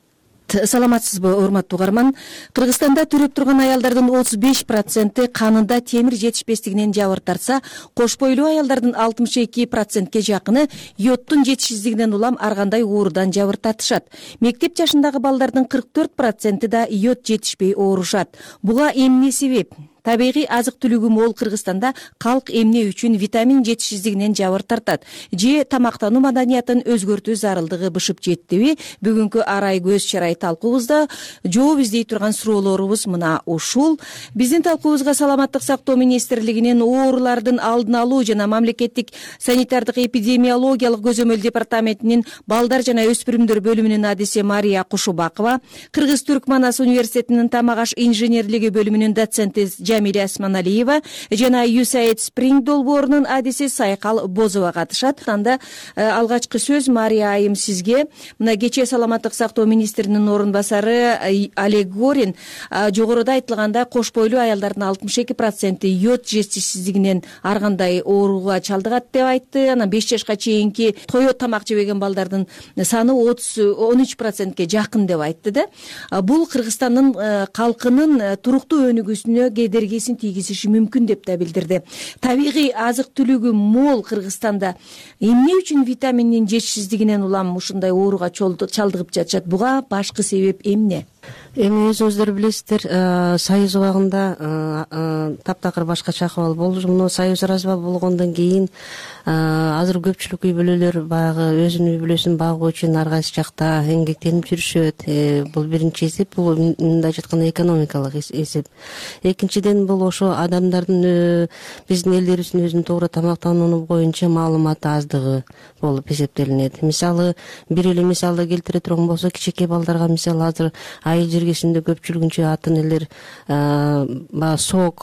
саламатсызбы урматтуу угарман? Кыргызстанда төрөп турган аялдардын отуз беш проценти канында темир жетишпестигинен жабыр тартса, кош бойлуу аялдардын алтымыш эки процентке жакыны йодтун жетишсиздигинен улам ар кандай оорудан жабыр тартышат. Мектеп жашындагы балдардын кырк төрт проценти да йод жетишпей оорушат. Буга эмне себеп? Табигый азык-түлүгү мол Кыргызстанда калк эмне үчүн витамин жетишсиздигинен жабыр тартат? Же тамактануу маданиятын өзгөртүү зарылдыгы бышып жеттиби? Бүгүнкү арай көз чарай талкуубузда жооп издей турган суроолорубуз мына ушул. Биздин талкуубузга Саламаттык сактоо министрлигинин оорулардын алдын алуу жана мамлекеттик санитардык эпидемиологиялык көзөмөл департаментинин балдар жана өспүрүмдөр бөлүмүнүн адиси Мария Кушубакова, Кыргыз Түрк Манас университетинин тамак аш инженерлиги бөлүмүнүн доценти Жамиля Асманалиева жана ю эс эй ай ди Спринг долбоорунун адиси Сайкал Бозова катышат. Анда алгачкы сөз Мария айым сизге. Мына кечээ Саламаттык сактоо министринин орун басары Олег Горин жогоруда айтылганда кош бойлуу аялдардын алтымыш эки проценти йод жетишсиздигинен ар кандай ооруга чалдыгат деп айтты. Анан беш жашка чейинки тоё тамак жебеген балдардын саны отуз он үч процентке жакын деп айтты да. Бул Кыргызстандын калкынын туруктуу өнүгүүсүнө кедергисин тийгизиши мүмкүн деп да билдирди. Табигый азык-түлүгү мол Кыргызстанда эмне үчүн витаминдин жетишсиздигинен улам ушундай ооруга чалдыгып жатышат? Буга башкы себеп эмне? Эми өзүңүздөр билесиздер, Союз убагында таптакыр башкача акыбал болду. Муну Союз ыраазы болгондон кийин азыр көпчүлүк үй бүлөлөр баягы өзүнүн үй бүлөсүн багуу үчүн ар кайсы жакта эмгектенип жүрүшөт. Бул биринчи эсеп, бул мындай жатканда экономикалык эсеп. Экинчиден бул ошо адамдардын биздин элдерибиздин өзүнүн туура тамактануу боюнча маалыматы аздыгы болуп эсептелинет. Мисалы, бир эле мисалды келтире турган болсок, кичинекей балдарга мисалы азыр айыл жергесинде көпчүлүгүнчө ата энелер баягы сок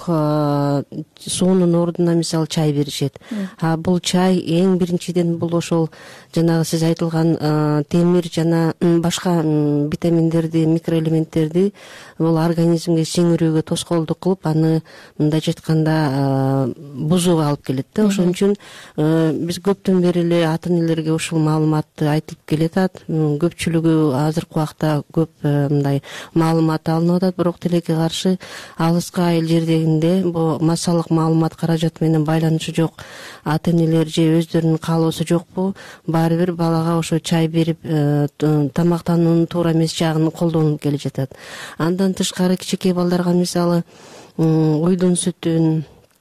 суунун ордуна мисалы чай беришет. А бул чай эң биринчиден бул ошол жанагы сиз айтылган темир жана башка витаминдерди, микроэлементтерди бул организмге сиңирүүгө тоскоолдук кылып, аны мындай жатканда бузууга алып келет да. Ошон үчүн биз көптөн бери эле ата энелерге ушул маалыматты айтып келатат. Көпчүлүгү азыркы убакта көп мындай маалымат алынып атат, бирок тилекке каршы алыска айыл жердегинде бул массалык маалымат каражаты менен байланышы жок ата энелер же өздөрүнүн каалоосу жокпу, баары бир балага ошо чай берип тамактануунун туура эмес жагын колдонуп келе жатат. Андан тышкары кичинекей балдарга мисалы уйдун сүтүн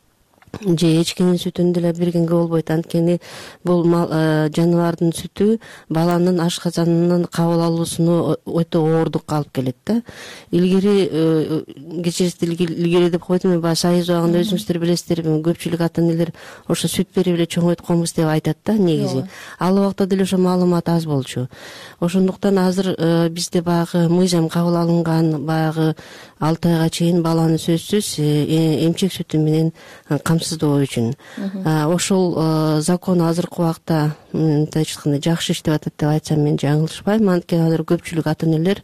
же эчкинин сүтүн деле бергенге болбойт. Анткени бул жаныбардын сүтү баланын ашказанынын кабыл алуусуну өтө оордукка алып келет да. Илгери кечеси илгери деп койдум, баягы Союз убагында өзүңүздөр билесиздер, көпчүлүк ата энелер ошо сүт берип эле чоңойтконбуз деп айтат да негизи. Ал убакта деле ошо маалымат аз болчу. Ошондуктан азыр бизде баягы мыйзам кабыл алынган, баягы алты айга чейин баланы сөзсүз эмчек сүтү менен камсыздоо үчүн. Ошол закон азыркы убакта мындай айтканда жакшы иштеп атат деп айтсам мен жаңылышпайм. Анткени азыр көпчүлүк ата энелер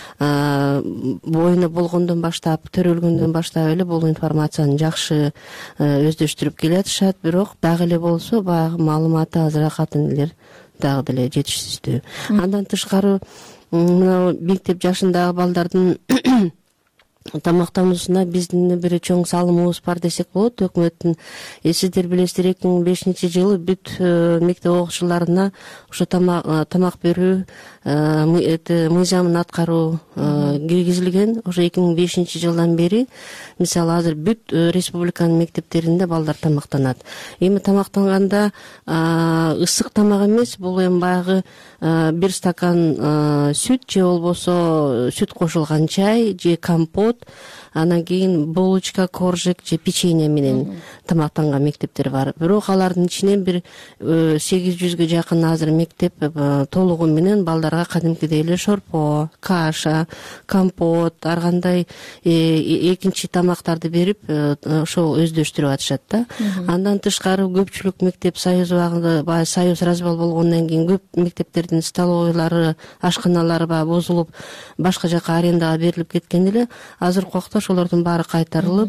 боюна болгондон баштап, төрөлгөндөн баштап эле бул информацияны жакшы өздөштүрүп келатышат. Бирок дагы эле болсо баягы маалыматы азыраак ата энелер дагы деле жетишсиздүү. Андан тышкары мына мектеп жашындагы балдардын тамактануусуна биздин бир чоң салымыбыз бар десек болот. Өкмөттүн, сиздер билесиздер, эки миң бешинчи жылы бүт мектеп окуучуларына ошо тамак берүү мыйзамын аткаруу киргизилген. Ошо эки миң бешинчи жылдан бери мисалы азыр бүт республиканын мектептеринде балдар тамактанат. Эми тамактанганда ысык тамак эмес, бул эми баягы бир стакан сүт же болбосо сүт кошулган чай же компот, анан кийин булочка, коржик же печенье менен тамактанган мектептер бар. Бирок алардын ичинен бир сегиз жүзгө жакын азыр мектеп толугу менен балдарга кадимкидей эле шорпо, каша, компот, ар кандай экинчи тамактарды берип ошол өздөштүрүп атышат да. Андан тышкары көпчүлүк мектеп Союз убагында, баягы Союз развал болгондон кийин көп мектептердин столовойлары, ашканалары баягы бузулуп, башка жака арендага берилип кеткен эле. Азыркы убакта ошолордун баары кайтарылып,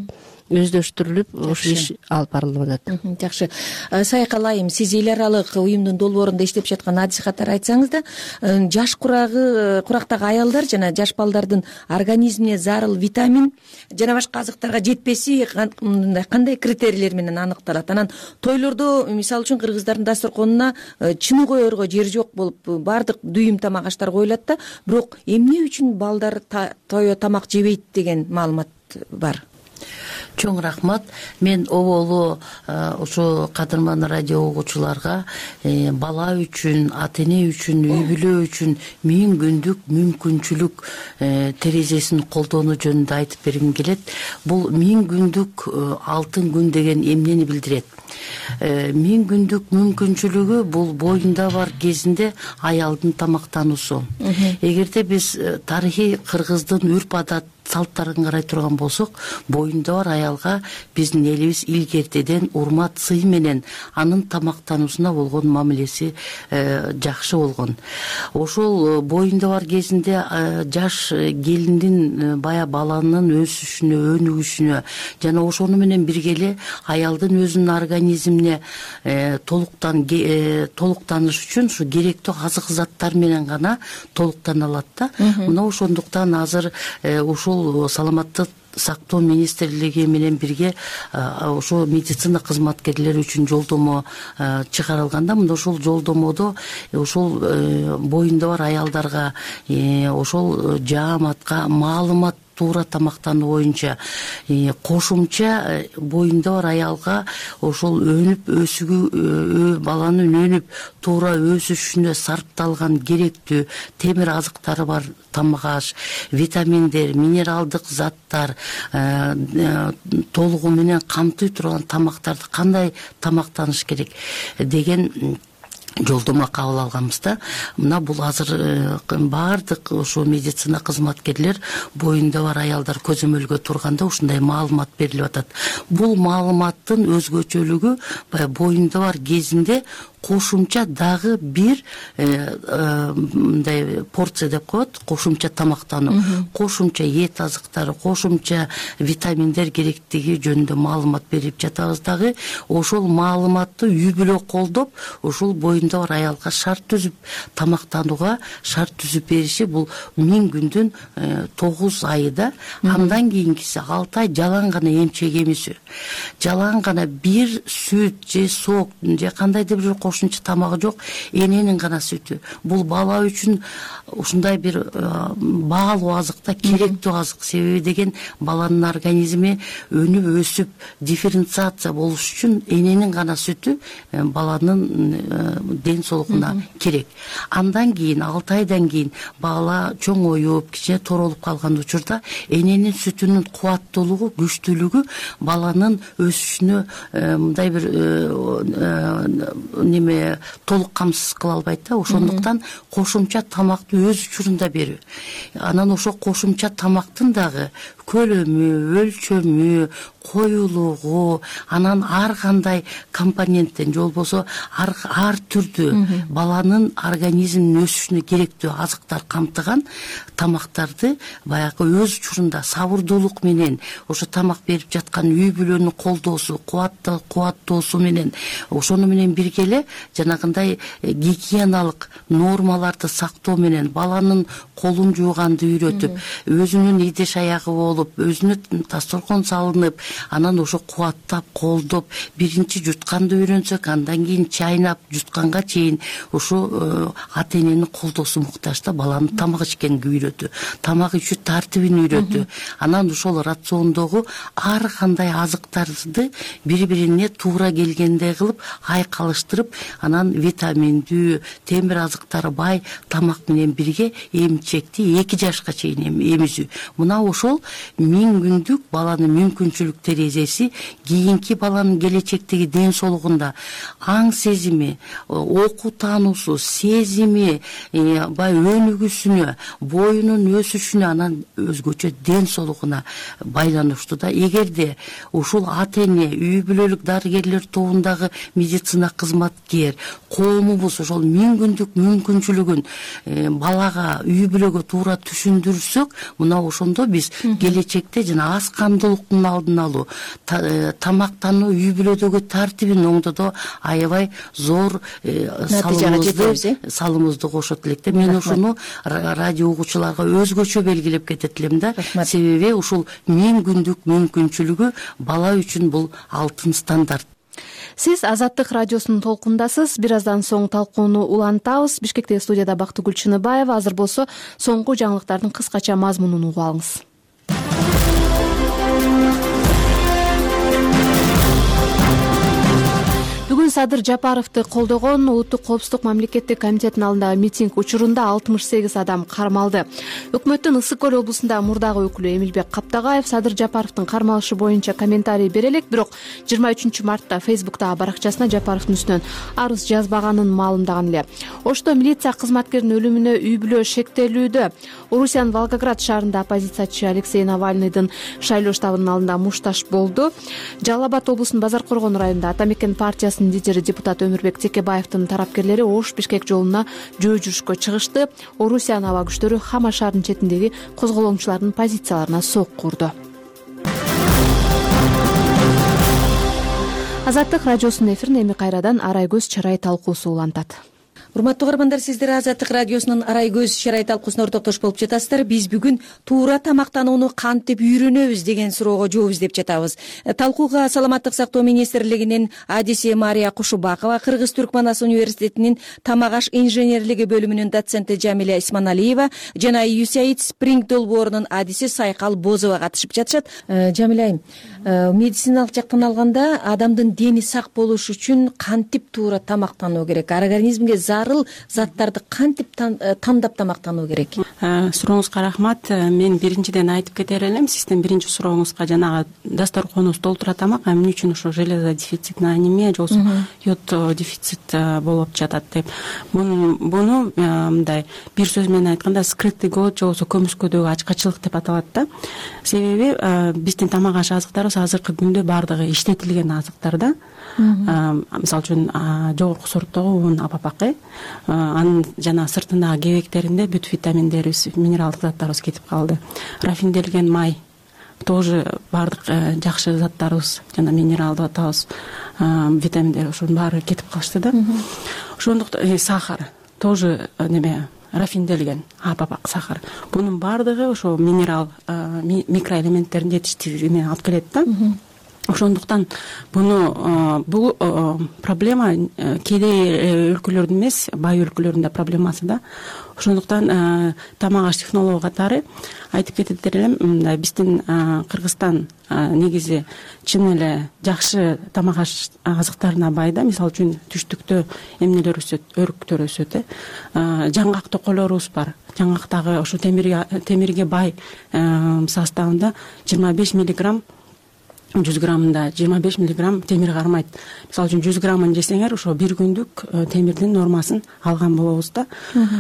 өздөштүрүлүп ушул иш алып барылып атат. Жакшы. Сайкал айым, сиз эл аралык уюмдун долбоорунда иштеп жаткан адис катары айтсаңыз да, жаш курагы курактагы аялдар жана жаш балдардын организмине зарыл витамин жана башка азыктарга жетпеси кандай критерийлер менен аныкталат? Анан тойлордо мисалы үчүн кыргыздардын дасторконуна чыны коерго жер жок болуп баардык дүйүм тамак аштар коюлат да, бирок эмне үчүн балдар тое тамак жебейт деген маалымат бар. Чоң рахмат. Мен оболу ошо кадырман радио угуучуларга бала үчүн, ата эне үчүн, үй бүлө үчүн миң күндүк мүмкүнчүлүк терезесин колдонуу жөнүндө айтып бергим келет. Бул миң күндүк алтын күн деген эмнени билдирет? Миң күндүк мүмкүнчүлүгү бул боюнда бар кезинде аялдын тамактануусу. Эгерде биз тарыхый кыргыздын үрп адат салттарын карай турган болсок, боюнда бар аялга биздин элибиз илгертеден урмат, сый менен анын тамактануусуна болгон мамилеси жакшы болгон. Ошол боюнда бар кезинде жаш келиндин бая баланын өсүшүнө, өнүгүшүнө жана ошону менен бирге эле аялдын өзүнүн организмине толуктан толуктаныш үчүн ушу керектүү азык заттар менен гана толуктана алат да. Мына ошондуктан азыр ушул саламаттык сактоо министрлиги менен бирге ошо медицина кызматкерлери үчүн жолдомо чыгарылганда, мында ошол жолдомодо ошол боюнда бар аялдарга ошол жааматка маалымат туура тамактануу боюнча кошумча боюнда бар аялга ошол өнүп өсүгү баланын өнүп туура өсүшүнө сарпталган керектүү темир азыктары бар тамак аш, витаминдер, минералдык заттар толугу менен камтый турган тамактарды кандай тамактаныш керек деген жолдомо кабыл алганбыз да. Мына бул азыр баардык ошо медицина кызматкерлер боюнда бар аялдар көзөмөлгө турганда ушундай маалымат берилип атат. Бул маалыматтын өзгөчөлүгү баягы боюнда бар кезинде кошумча дагы бир мындай порция деп коет, кошумча тамактануу, кошумча эт азыктары, кошумча витаминдер керектиги жөнүндө маалымат берип жатабыз дагы. Ошол маалыматты үй бүлө колдоп, ошол боюнда бар аялга шарт түзүп тамактанууга шарт түзүп бериши бул миң күндүн тогуз айы да. Андан кийинкиси алты ай жалаң гана эмчек эмисүү. Жалаң гана бир сүт же сок же кандайдыр бир кошумча тамагы жок, эненин гана сүтү. Бул бала үчүн ушундай бир баалуу азык да, керектүү азык. Себеби деген баланын организми өнүп өсүп дифференциация болуш үчүн эненин гана сүтү баланын ден соолугуна керек. Андан кийин алты айдан кийин бала чоңоюп, кичине торолуп калган учурда эненин сүтүнүн кубаттуулугу, күчтүүлүгү баланын өсүшүнө мындай бир неме толук камсыз кыла албайт да. Ошондуктан кошумча тамакты өз учурунда берүү. Анан ошо кошумча тамактын дагы көлөмү, өлчөмү, коюлугу, анан ар кандай компоненттен же болбосо ар, ар түрдүү баланын организминин өсүшүнө керектүү азыктар камтыган тамактарды баягы өз учурунда сабырдуулук менен ошо тамак берип жаткан үй бүлөнүн колдоосу, кубатты кубаттоосу менен ошону менен бирге эле жанагындай гигиеналык нормаларды сактоо менен баланын колун жууганды үйрөтүп, өзүнүн идеш аягы болуп, өзүнө дасторкон салынып, анан ошо кубаттап, колдоп, биринчи жутканды үйрөнсөк, андан кийин чайнап, жутканга чейин ошо ата эненин колдоосу муктаж да, баланын тамак ичкенге үйрөтүү, тамак ичүү тартибин үйрөтүү. Анан ошол рациондогу ар кандай азыктарды бири-бирине туура келгендей кылып айкалыштырып, анан витаминдүү, темир азыктары бай тамак менен бирге эмчекти эки жашка чейин эмизүү. Мына ошол миң күндүк баланын мүмкүнчүлүк терезеси кийинки баланын келечектеги ден соолугунда аң сезими, окуу таануусу, сезими, бай өнүгүүсүнө, боюнун өсүшүнө, анан өзгөчө ден соолугуна байланыштуу да. Эгерде ушул ата эне, үй бүлөлүк дарыгерлер тобундагы медицина кызмат эгер коомубуз ошол миң күндүк мүмкүнчүлүгүн балага үй бүлөгө туура түшүндүрсөк, мына ошондо биз келечекте жана аз камдуулуктун алдын алуу, тамактануу, үй бүлөдөгү тартибин оңдоодо аябай зор салымыбызды кошот элек да. Мен ошону радио угуучуларга өзгөчө белгилеп кетет элем да. Себеби ушул миң күндүк мүмкүнчүлүгү бала үчүн бул алтын стандарт. Сиз Азаттык радиосунун толкундасыз. Бир аздан соң талкууну улантабыз. Бишкектеги студияда Бактыгүл Чыныбаева. Азыр болсо соңку жаңылыктардын кыскача мазмунун угуп алыңыз. Бүгүн Садыр Жапаровду колдогон Улуттук коопсуздук мамлекеттик комитетинин алдындагы митинг учурунда алтымыш сегиз адам кармалды. Өкмөттүн Ысык көл облусундагы мурдагы өкүлү Эмилбек Каптагаев Садыр Жапаровдун кармалышы боюнча комментарий бере элек, бирок жыйырма үчүнчү мартта Фейсбуктагы баракчасына Жапаровдун үстүнөн арыз жазбаганын маалымдаган эле. Ошто милиция кызматкеринин өлүмүнө үй бүлө шектелүүдө. Орусиянын Волгоград шаарында оппозициячы Алексей Навальныйдын шайлоо штабынын алдында мушташ болду. Жалал Абад облусунун Базар Коргон районунда Ата Мекен партиясынын лидери депутат Өмүрбек Текебаевдин тарапкерлери Ош-Бишкек жолуна жөө жүрүшкө чыгышты. Орусиянын аба күчтөрү Хама шаарынын четиндеги козголоңчулардын позицияларына сокку урду. Азаттык радиосунун эфирин эми кайрадан Арай көз чарай талкуусу улантат. Урматтуу угармандар, сиздер Азаттык радиосунун Арай көз чарай талкуусуна ортоктош болуп жатасыздар. Биз бүгүн туура тамактанууну кантип үйрөнөбүз деген суроого жооп издеп жатабыз. Талкууга Саламаттык сактоо министрлигинин адиси Мария Кушубакова, Кыргыз-Түркманас университетинин тамак аш инженерлиги бөлүмүнүн доценти Жамиля Исманалиева жана ю эс эй ай ди Спринг долбоорунун адиси Сайкал Бозова катышып жатышат. Жамиля, медициналык жактан алганда адамдын дени сак болуш үчүн кантип туура тамактануу керек? Организмге зарыл заттарды кантип тандап тамактануу керек? Сурооңузга рахмат. Мен биринчиден айтып кетер элем, сиздин биринчи сурооңузга жанагы дасторконубуз толтура тамак, эмне үчүн ошо железо дефицитный анемия же болбосо йод дефицит болуп жатат деп. Буну мындай бир сөз менен айтканда скрытый голод же болбосо көмүскөдөгү ачкачылык деп аталат да. Себеби биздин тамак аш азыктарыбыз азыркы күндө баардыгы иштетилген азыктар да. Мисалы үчүн жогорку сорттогу ун апапакы, анын жана сыртындагы кебектеринде бүт витаминдерибиз, минералдык заттарыбыз кетип калды. Рафинделген май тоже баардык жакшы заттарыбыз жана минералды атабыз, витаминдер ошонун баары кетип калышты да. Ошондуктан сахар тоже неме рафинделген апапак сахар. Бунун баардыгы ошо минерал микроэлементтердин жетиштүүлүгүнө алып келет да. Ошондуктан буну бул проблема кедей өлкөлөрдүн эмес, бай өлкөлөрдүн да проблемасы да. Ошондуктан тамак аш технологу катары айтып кетет элем, мындай биздин Кыргызстан негизи чын эле жакшы тамак аш азыктарына бай да. Мисалы үчүн түштүктө эмнелер өсөт, өрүктөр өсөт. Жаңгак токойлорубуз бар. Жаңгактагы ошо темирге бай составында жыйырма беш миллиграмм жүз граммында жыйырма беш миллиграмм темир кармайт. Мисалы үчүн жүз граммын жесеңер, ошо бир күндүк темирдин нормасын алган болобуз да.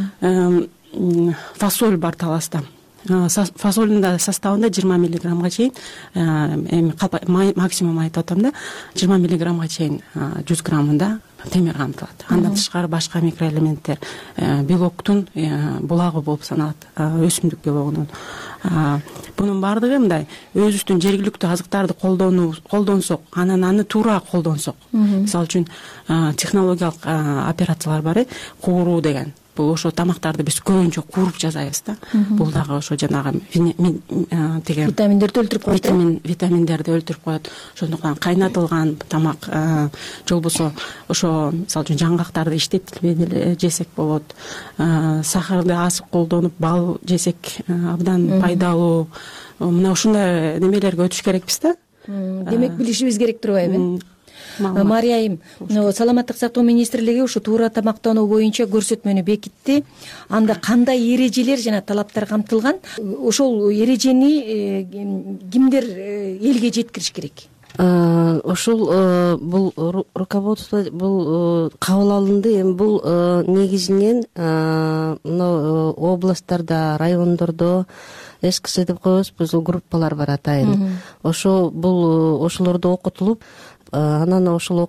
Фасоль бар таласта. Фасолдун да составында жыйырма миллиграммга чейин, эми максимум айтып атам да, жыйырма миллиграммга чейин жүз граммында темир камтылат. Андан тышкары башка микроэлементтер, белоктун булагы болуп саналат, өсүмдүк белогунун. Бунун баардыгы мындай өзүбүздүн жергиликтүү азыктарды колдонсок, анан аны туура колдонсок. Мисалы үчүн технологиялык операциялар бар, кууруу деген. Бул ошо тамактарды биз көбүнчө кууруп жасайбыз да. Бул дагы ошо жанагы деген витаминдерди өлтүрүп коет. Витаминдерди өлтүрүп коет. Ошондуктан кайнатылган тамак же болбосо ошо мисалы үчүн жаңгактарды иштетилбей деле жесек болот. Сахарды аз колдонуп бал жесек абдан пайдалуу. Мына ушундай немелерге өтүш керекпиз да. Демек билишибиз керек турбайбы? Мария айым, Саламаттык сактоо министрлиги ушу туура тамактануу боюнча көрсөтмөнү бекитти. Анда кандай эрежелер жана талаптар камтылган? Ошол эрежени кимдер элге жеткириш керек? Ошол бул руководство бул кабыл алынды. Эми бул негизинен мына областтарда, райондордо эс ка эс деп коебуз, бул группалар бар атайын. Ошо бул ошолордо окутулуп, анан ошол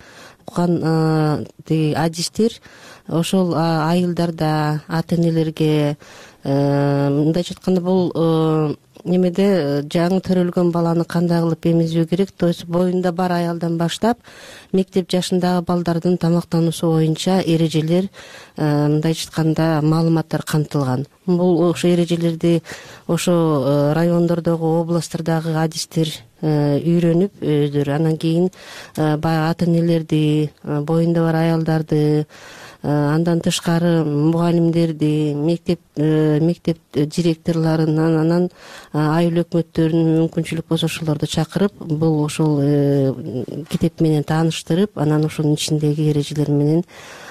окуган тиги адистер ошол айылдарда ата энелерге мындайча айтканда бул немеде жаңы төрөлгөн баланы кандай кылып эмизүү керек, то есть боюнда бар аялдан баштап мектеп жашындагы балдардын тамактануусу боюнча эрежелер, мындайча айтканда маалыматтар камтылган. Бул ошо эрежелерди ошо райондордогу, областтардагы адистер үйрөнүп өздөрү, анан кийин баягы ата энелерди, боюнда бар аялдарды, андан тышкары мугалимдерди, мектеп мектеп директорлорун, анан айыл өкмөттөрүн мүмкүнчүлүк болсо ошолорду чакырып, бул ошол китеп менен тааныштырып, анан ошонун ичиндеги эрежелер менен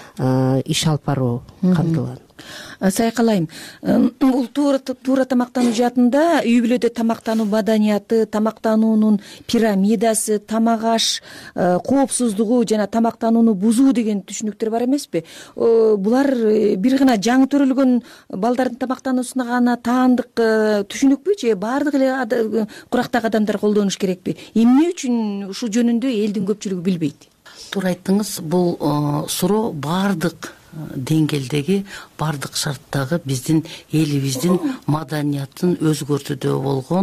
иш алып баруу камтылган. Сайкалайым, бул туура тамактануу жаатында үй бүлөдө тамактануу маданияты, тамактануунун пирамидасы, тамак аш коопсуздугу жана тамактанууну бузуу деген түшүнүктөр бар эмеспи? Булар бир гана жаңы төрөлгөн балдардын тамактануусуна гана таандык түшүнүкпү же баардык эле курактагы адамдар колдонуш керекпи? Эмне үчүн ушул жөнүндө элдин көпчүлүгү билбейт? Туура айттыңыз, бул суроо баардык деңгээлдеги, баардык шарттагы биздин элибиздин маданиятын өзгөртүүдө болгон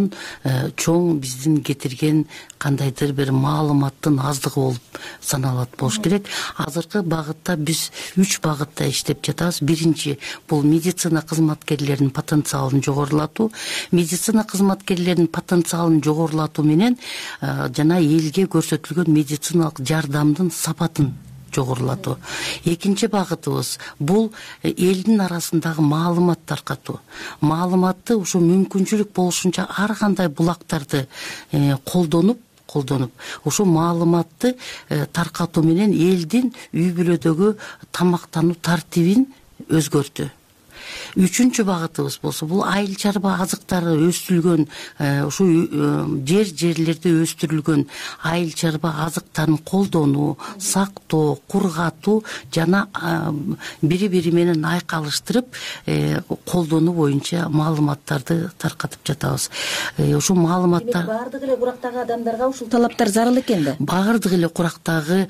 чоң биздин кетирген кандайдыр бир маалыматтын аздыгы болуп саналат болуш керек. Азыркы багытта биз үч багытта иштеп жатабыз. Биринчи бул медицина кызматкерлеринин потенциалын жогорулатуу. Медицина кызматкерлеринин потенциалын жогорулатуу менен жана элге көрсөтүлгөн медициналык жардамдын сапатын жогорулатуу. Экинчи багытыбыз бул элдин арасындагы маалымат таркатуу. Маалыматты ушу мүмкүнчүлүк болушунча ар кандай булактарды колдонуп колдонуп ошо маалыматты таркатуу менен элдин үй бүлөдөгү тамактануу тартибин өзгөртүү. Үчүнчү багытыбыз болсо бул айыл чарба азыктары өстүрүлгөн, ушу жер жерлерде өстүрүлгөн айыл чарба азыктарын колдонуу, сактоо, кургатуу жана бири бири менен айкалыштырып колдонуу боюнча маалыматтарды таркатып жатабыз. Ушул маалыматтар баардык эле курактагы адамдарга ушул талаптар зарыл экен да. Баардык эле курактагы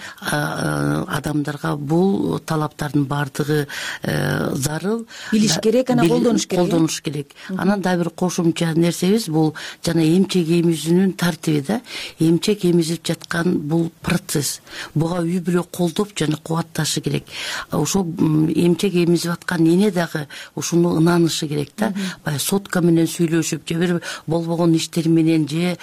адамдарга бул талаптардын баардыгы зарыл. Билиш керек, анан колдонуш керек. Колдонуш керек. Анан да бир кошумча нерсебиз бул жана эмчек эмизүүнүн тартиби да. Эмчек эмизип жаткан бул процесс. Буга үй бүлө колдоп жана кубатташы керек. Ошо эмчек эмизип аткан эне дагы ушуну ынанышы керек да. Баягы сотка менен сүйлөшүп, же бир болбогон иштер менен же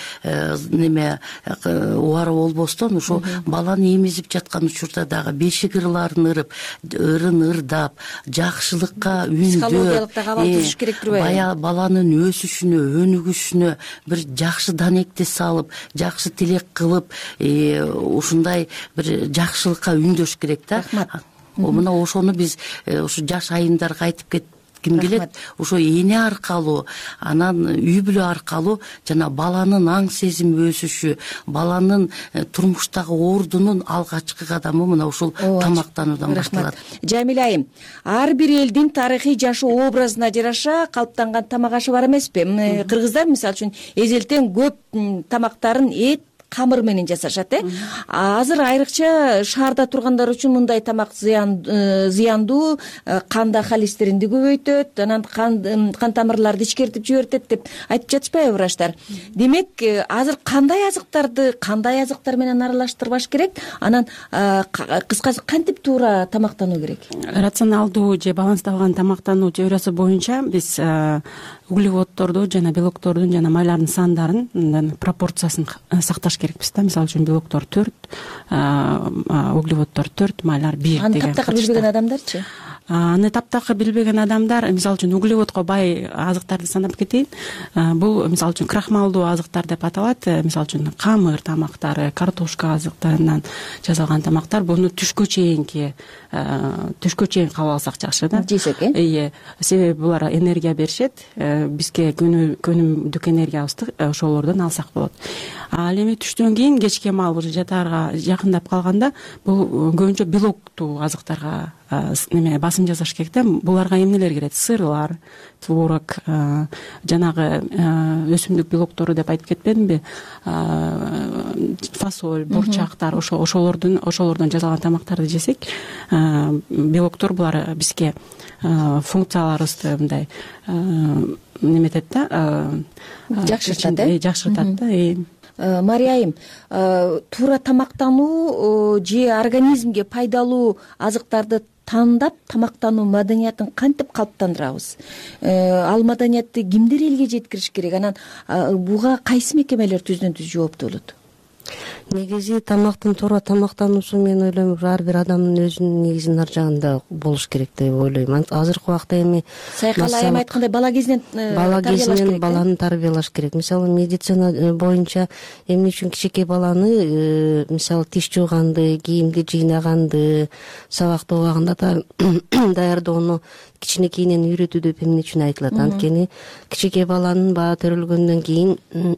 неме убары болбостон ошо баланы эмизип жаткан учурда дагы бешик ырларын ырып, ырын ырдап, жакшылыкка психологиялык да кабыл туруш керек турбайбы? Бая баланын өсүшүнө, өнүгүшүнө бир жакшы данекти салып, жакшы тилек кылып, ушундай бир жакшылыкка үндөш керек да. Мына ошону биз ушу жаш айымдарга айтып кет ким келет, ошо эне аркалуу, анан үй бүлө аркалуу жана баланын аң сезими өсүшү, баланын турмуштагы ордунун алгачкы кадамы мына ушул тамактануудан башталат. Жамиля айым, ар бир элдин тарыхый жашоо образына жараша калыптанган тамак ашы бар эмеспи? Кыргыздар мисалы үчүн эзелтен көп тамактарын эт, камыр менен жасашат, э? Азыр айрыкча шаарда тургандар үчүн мындай тамак зыяндуу, канда холестеринди көбөйтөт, анан кан тамырларды ичкертип жибертет деп айтып жатышпайбы врачтар? Демек, азыр кандай азыктарды, кандай азыктар менен аралаштырбаш керек? Анан кыскасы кантип туура тамактануу керек? Рационалдуу же балансталган тамактануу теориясы боюнча биз углеводдорду жана белоктордун жана майлардын сандарын, пропорциясын сакташ керекпиз да. Мисалы үчүн белоктор төрт, углеводдор төрт, майлар бир деген. Аны таптакыр билбеген адамдарчы? Аны таптакыр билбеген адамдар, мисалы үчүн углеводко бай азыктарды санап кетейин. Бул мисалы үчүн крахмалдуу азыктар деп аталат. Мисалы үчүн камыр тамактары, картошка азыктарынан жасалган тамактар, буну түшкө чейинки түшкө чейин кабыл алсак жакшы да. Жесек, э? Ие, себеби булар энергия беришет. Бизге күнүмдүк энергиябызды ошолордон алсак болот. Ал эми түштөн кийин кечке маал уже жатаарга жакындап калганда бул көбүнчө белоктуу азыктарга неме басым жасаш керек да. Буларга эмнелер кирет? Сырлар, творог, жанагы өсүмдүк белоктору деп айтып кетпедимби? Фасоль, бурчактар, ошо ошолордун ошолордон жасалган тамактарды жесек, белоктор булар бизге функцияларыбызды мындай неметет да, жакшыртат э жакшыртат да. Мария айым, туура тамактануу же организмге пайдалуу азыктарды тандап тамактануу маданиятын кантип калыптандырабыз? Ал маданиятты кимдер элге жеткириш керек? Анан буга кайсы мекемелер түздөн түз жооптуу болот? Негизи тамактын туура тамактануусу мен ойлойм ар бир адамдын өзүнүн негизинин ар жагында болуш керек деп ойлойм. Азыркы убакта эми Сайкал айым айткандай бала кезинен бала кезинен баланы тарбиялаш керек. Мисалы медицина боюнча эмне үчүн кичинекей баланы мисалы тиш жууганды, кийимди жыйнаганды, сабакты убагында даярдоону кичинекейинен үйрөтүү деп эмне үчүн айтылат? Анткени кичинекей баланын баа төрөлгөндөн кийин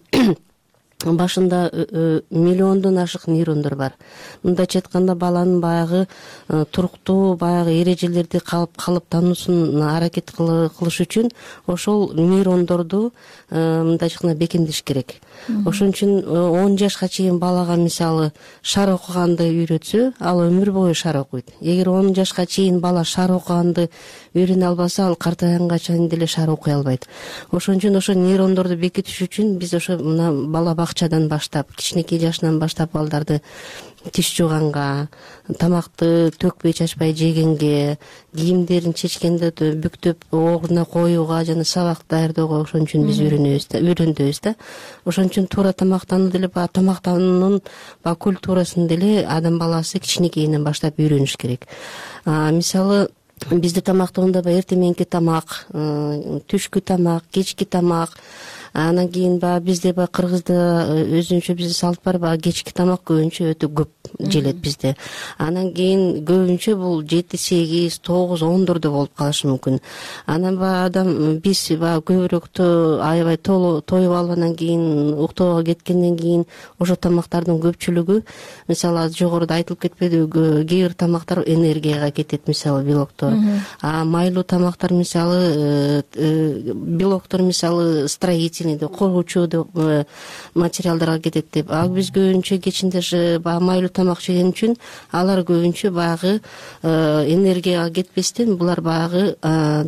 башында миллиондон ашык нейрондор бар. Мындайча айтканда баланын баягы туруктуу баягы эрежелерди калыптануусун аракет кылыш үчүн ошол нейрондорду мындайча айтканда бекемдеш керек. Ошон үчүн он жашка чейин балага мисалы шар окуганды үйрөтсө, ал өмүр бою шар окуйт. Эгер он жашка чейин бала шар окуганды үйрөнө албаса, ал картайганга чейин деле шар окуй албайт. Ошон үчүн ошо нейрондорду бекитиш үчүн биз ошо мына бала бакчадан баштап, кичинекей жашынан баштап балдарды тиш жууганга, тамакты төкпөй чачпай жегенге, кийимдерин чечкенде бүктөп ордуна коюуга жана сабак даярдоого ошон үчүн биз үйрөнөбүз да, үйрөндөбүз да. Ошон үчүн туура тамактануу деле баягы тамактануунун баягы культурасын деле адам баласы кичинекейинен баштап үйрөнүш керек. Мисалы бизде тамактоодо баягы эртең мененки тамак, түшкү тамак, кечки тамак, анан кийин баягы бизде баягы кыргызда өзүнчө бизде салт бар, баягы кечки тамак көбүнчө өтө көп желет бизде. Анан кийин көбүнчө бул жети, сегиз, тогуз, ондордо болуп калышы мүмкүн. Анан баягы адам биз баягы көбүрөөк аябай тоюп алып анан кийин уктоого кеткенден кийин ошо тамактардын көпчүлүгү, мисалы жогоруда айтылып кетпедиби, кээ бир тамактар энергияга кетет, мисалы белоктор. А майлуу тамактар мисалы белоктор мисалы строительный деп, коргоочу деп материалдарга кетет деп. А биз көбүнчө кечинде баягы майлуу тамак жеген үчүн алар көбүнчө баягы энергияга кетпестен булар баягы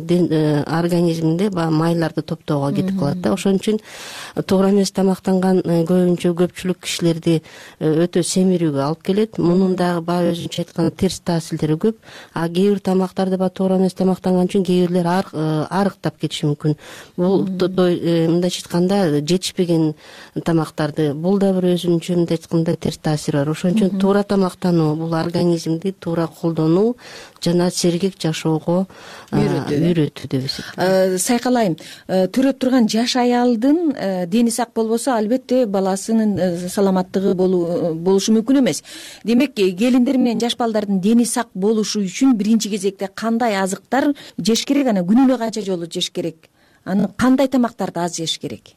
организмде баягы майларды топтоого кетип калат да. Ошон үчүн туура эмес тамактанган көбүнчө көпчүлүк кишилерди өтө семирүүгө алып келет. Мунун дагы баягы өзүнчө айтканда терс таасирлери көп. А кээ бир тамактарды баягы туура эмес тамактанган үчүн кээ бирлер арыктап кетиши мүмкүн. Бул мындайча айтканда жетишпеген тамактарды, бул да бир өзүнчө мындайча айтканда терс таасири бар. Ошон үчүн туура тамактануу бул организмди туура колдонуу жана сергек жашоого үйрөтүү деп эсептейм. Сайкал айым, төрөп турган жаш аялдын дени сак болбосо, албетте баласынын саламаттыгы болушу мүмкүн эмес. Демек, келиндер менен жаш балдардын дени сак болушу үчүн биринчи кезекте кандай азыктар жеш керек, анан күнүнө канча жолу жеш керек? Анан кандай тамактарды аз жеш керек?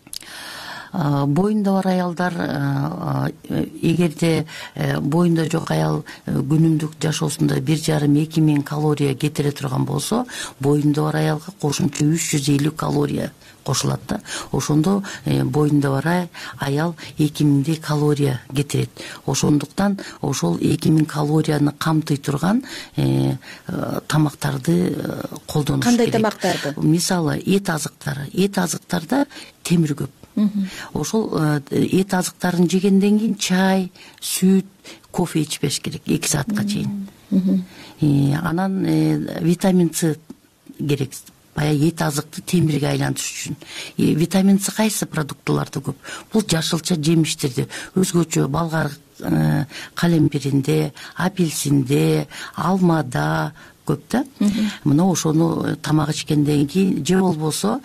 Боюнда бар аялдар, эгерде боюнда жок аял күнүмдүк жашоосунда бир жарым эки миң калория кетире турган болсо, боюнда бар аялга кошумча үч жүз элүү калория кошулат да. Ошондо боюнда бар аял эки миңдей калория кетирет. Ошондуктан ошол эки миң калорияны камтый турган тамактарды колдонуш керек. Кандай тамактарды? Мисалы, эт азыктары. Эт азыктарда темир көп. Ошол эт азыктарын жегенден кийин чай, сүт, кофе ичпеш керек эки саатка чейин. Анан витамин С керек. Баягы эт азыкты темирге айлантыш үчүн. Витамин С кайсы продуктыларда көп? Бул жашылча жемиштерде, өзгөчө болгар калемпиринде, апельсинде, алмада көп да. Мына ошону тамак ичкенден кийин же болбосо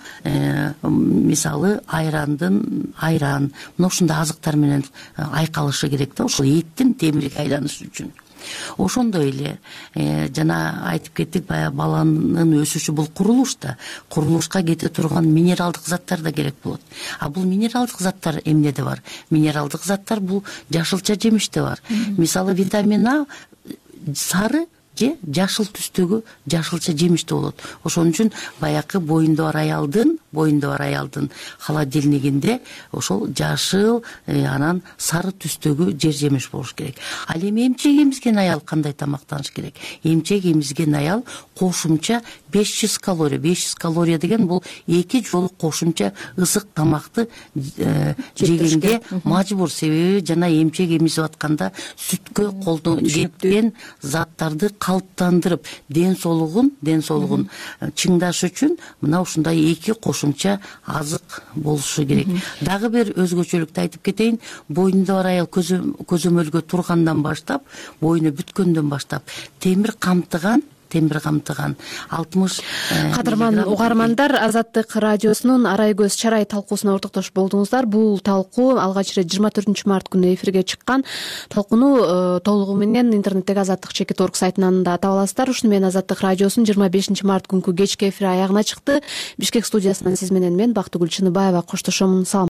мисалы айрандын айран, мына ушундай азыктар менен айкалышы керек да, ошол эттин темирге айланышы үчүн. Ошондой эле жана айтып кеттик, баягы баланын өсүшү бул курулуш да. Курулушка кете турган минералдык заттар да керек болот. А бул минералдык заттар эмнеде бар? Минералдык заттар бул жашылча жемиште бар. Мисалы, витамин А сары же жашыл түстөгү жашылча жемиштүү болот. Ошон үчүн баякы боюнда бар аялдын боюнда бар аялдын холодильнигинде ошол жашыл анан сары түстөгү жер жемиш болуш керек. Ал эми эмчек эмизген аял кандай тамактаныш керек? Эмчек эмизген аял кошумча беш жүз калория беш жүз калория деген бул эки жолу кошумча ысык тамакты жегенге мажбур. Себеби жана эмчек эмизип атканда сүткө колдон жеткен заттарды калыптандырып ден соолугун ден соолугун чыңдаш үчүн мына ушундай эки кошумча азык болушу керек. Дагы бир өзгөчөлүктү айтып кетейин. Боюнда бар аял көзөмөлгө тургандан баштап, боюну бүткөндөн баштап темир камтыган темир камтыган алтымыш кадырман угармандар, Азаттык радиосунун Арай көз чарай талкуусуна ортоктош болдуңуздар. Бул талкуу алгач ирет жыйырма төртүнчү март күнү эфирге чыккан. Талкууну толугу менен интернеттеги азаттык чекит точка орг сайтынан да таба аласыздар. Ушуну менен Азаттык радиосунун жыйырма бешинчи март күнкү кечки эфири аягына чыкты. Бишкек студиясынан сиз менен мен Бактыгүл Чыныбаева коштошомун. Салам.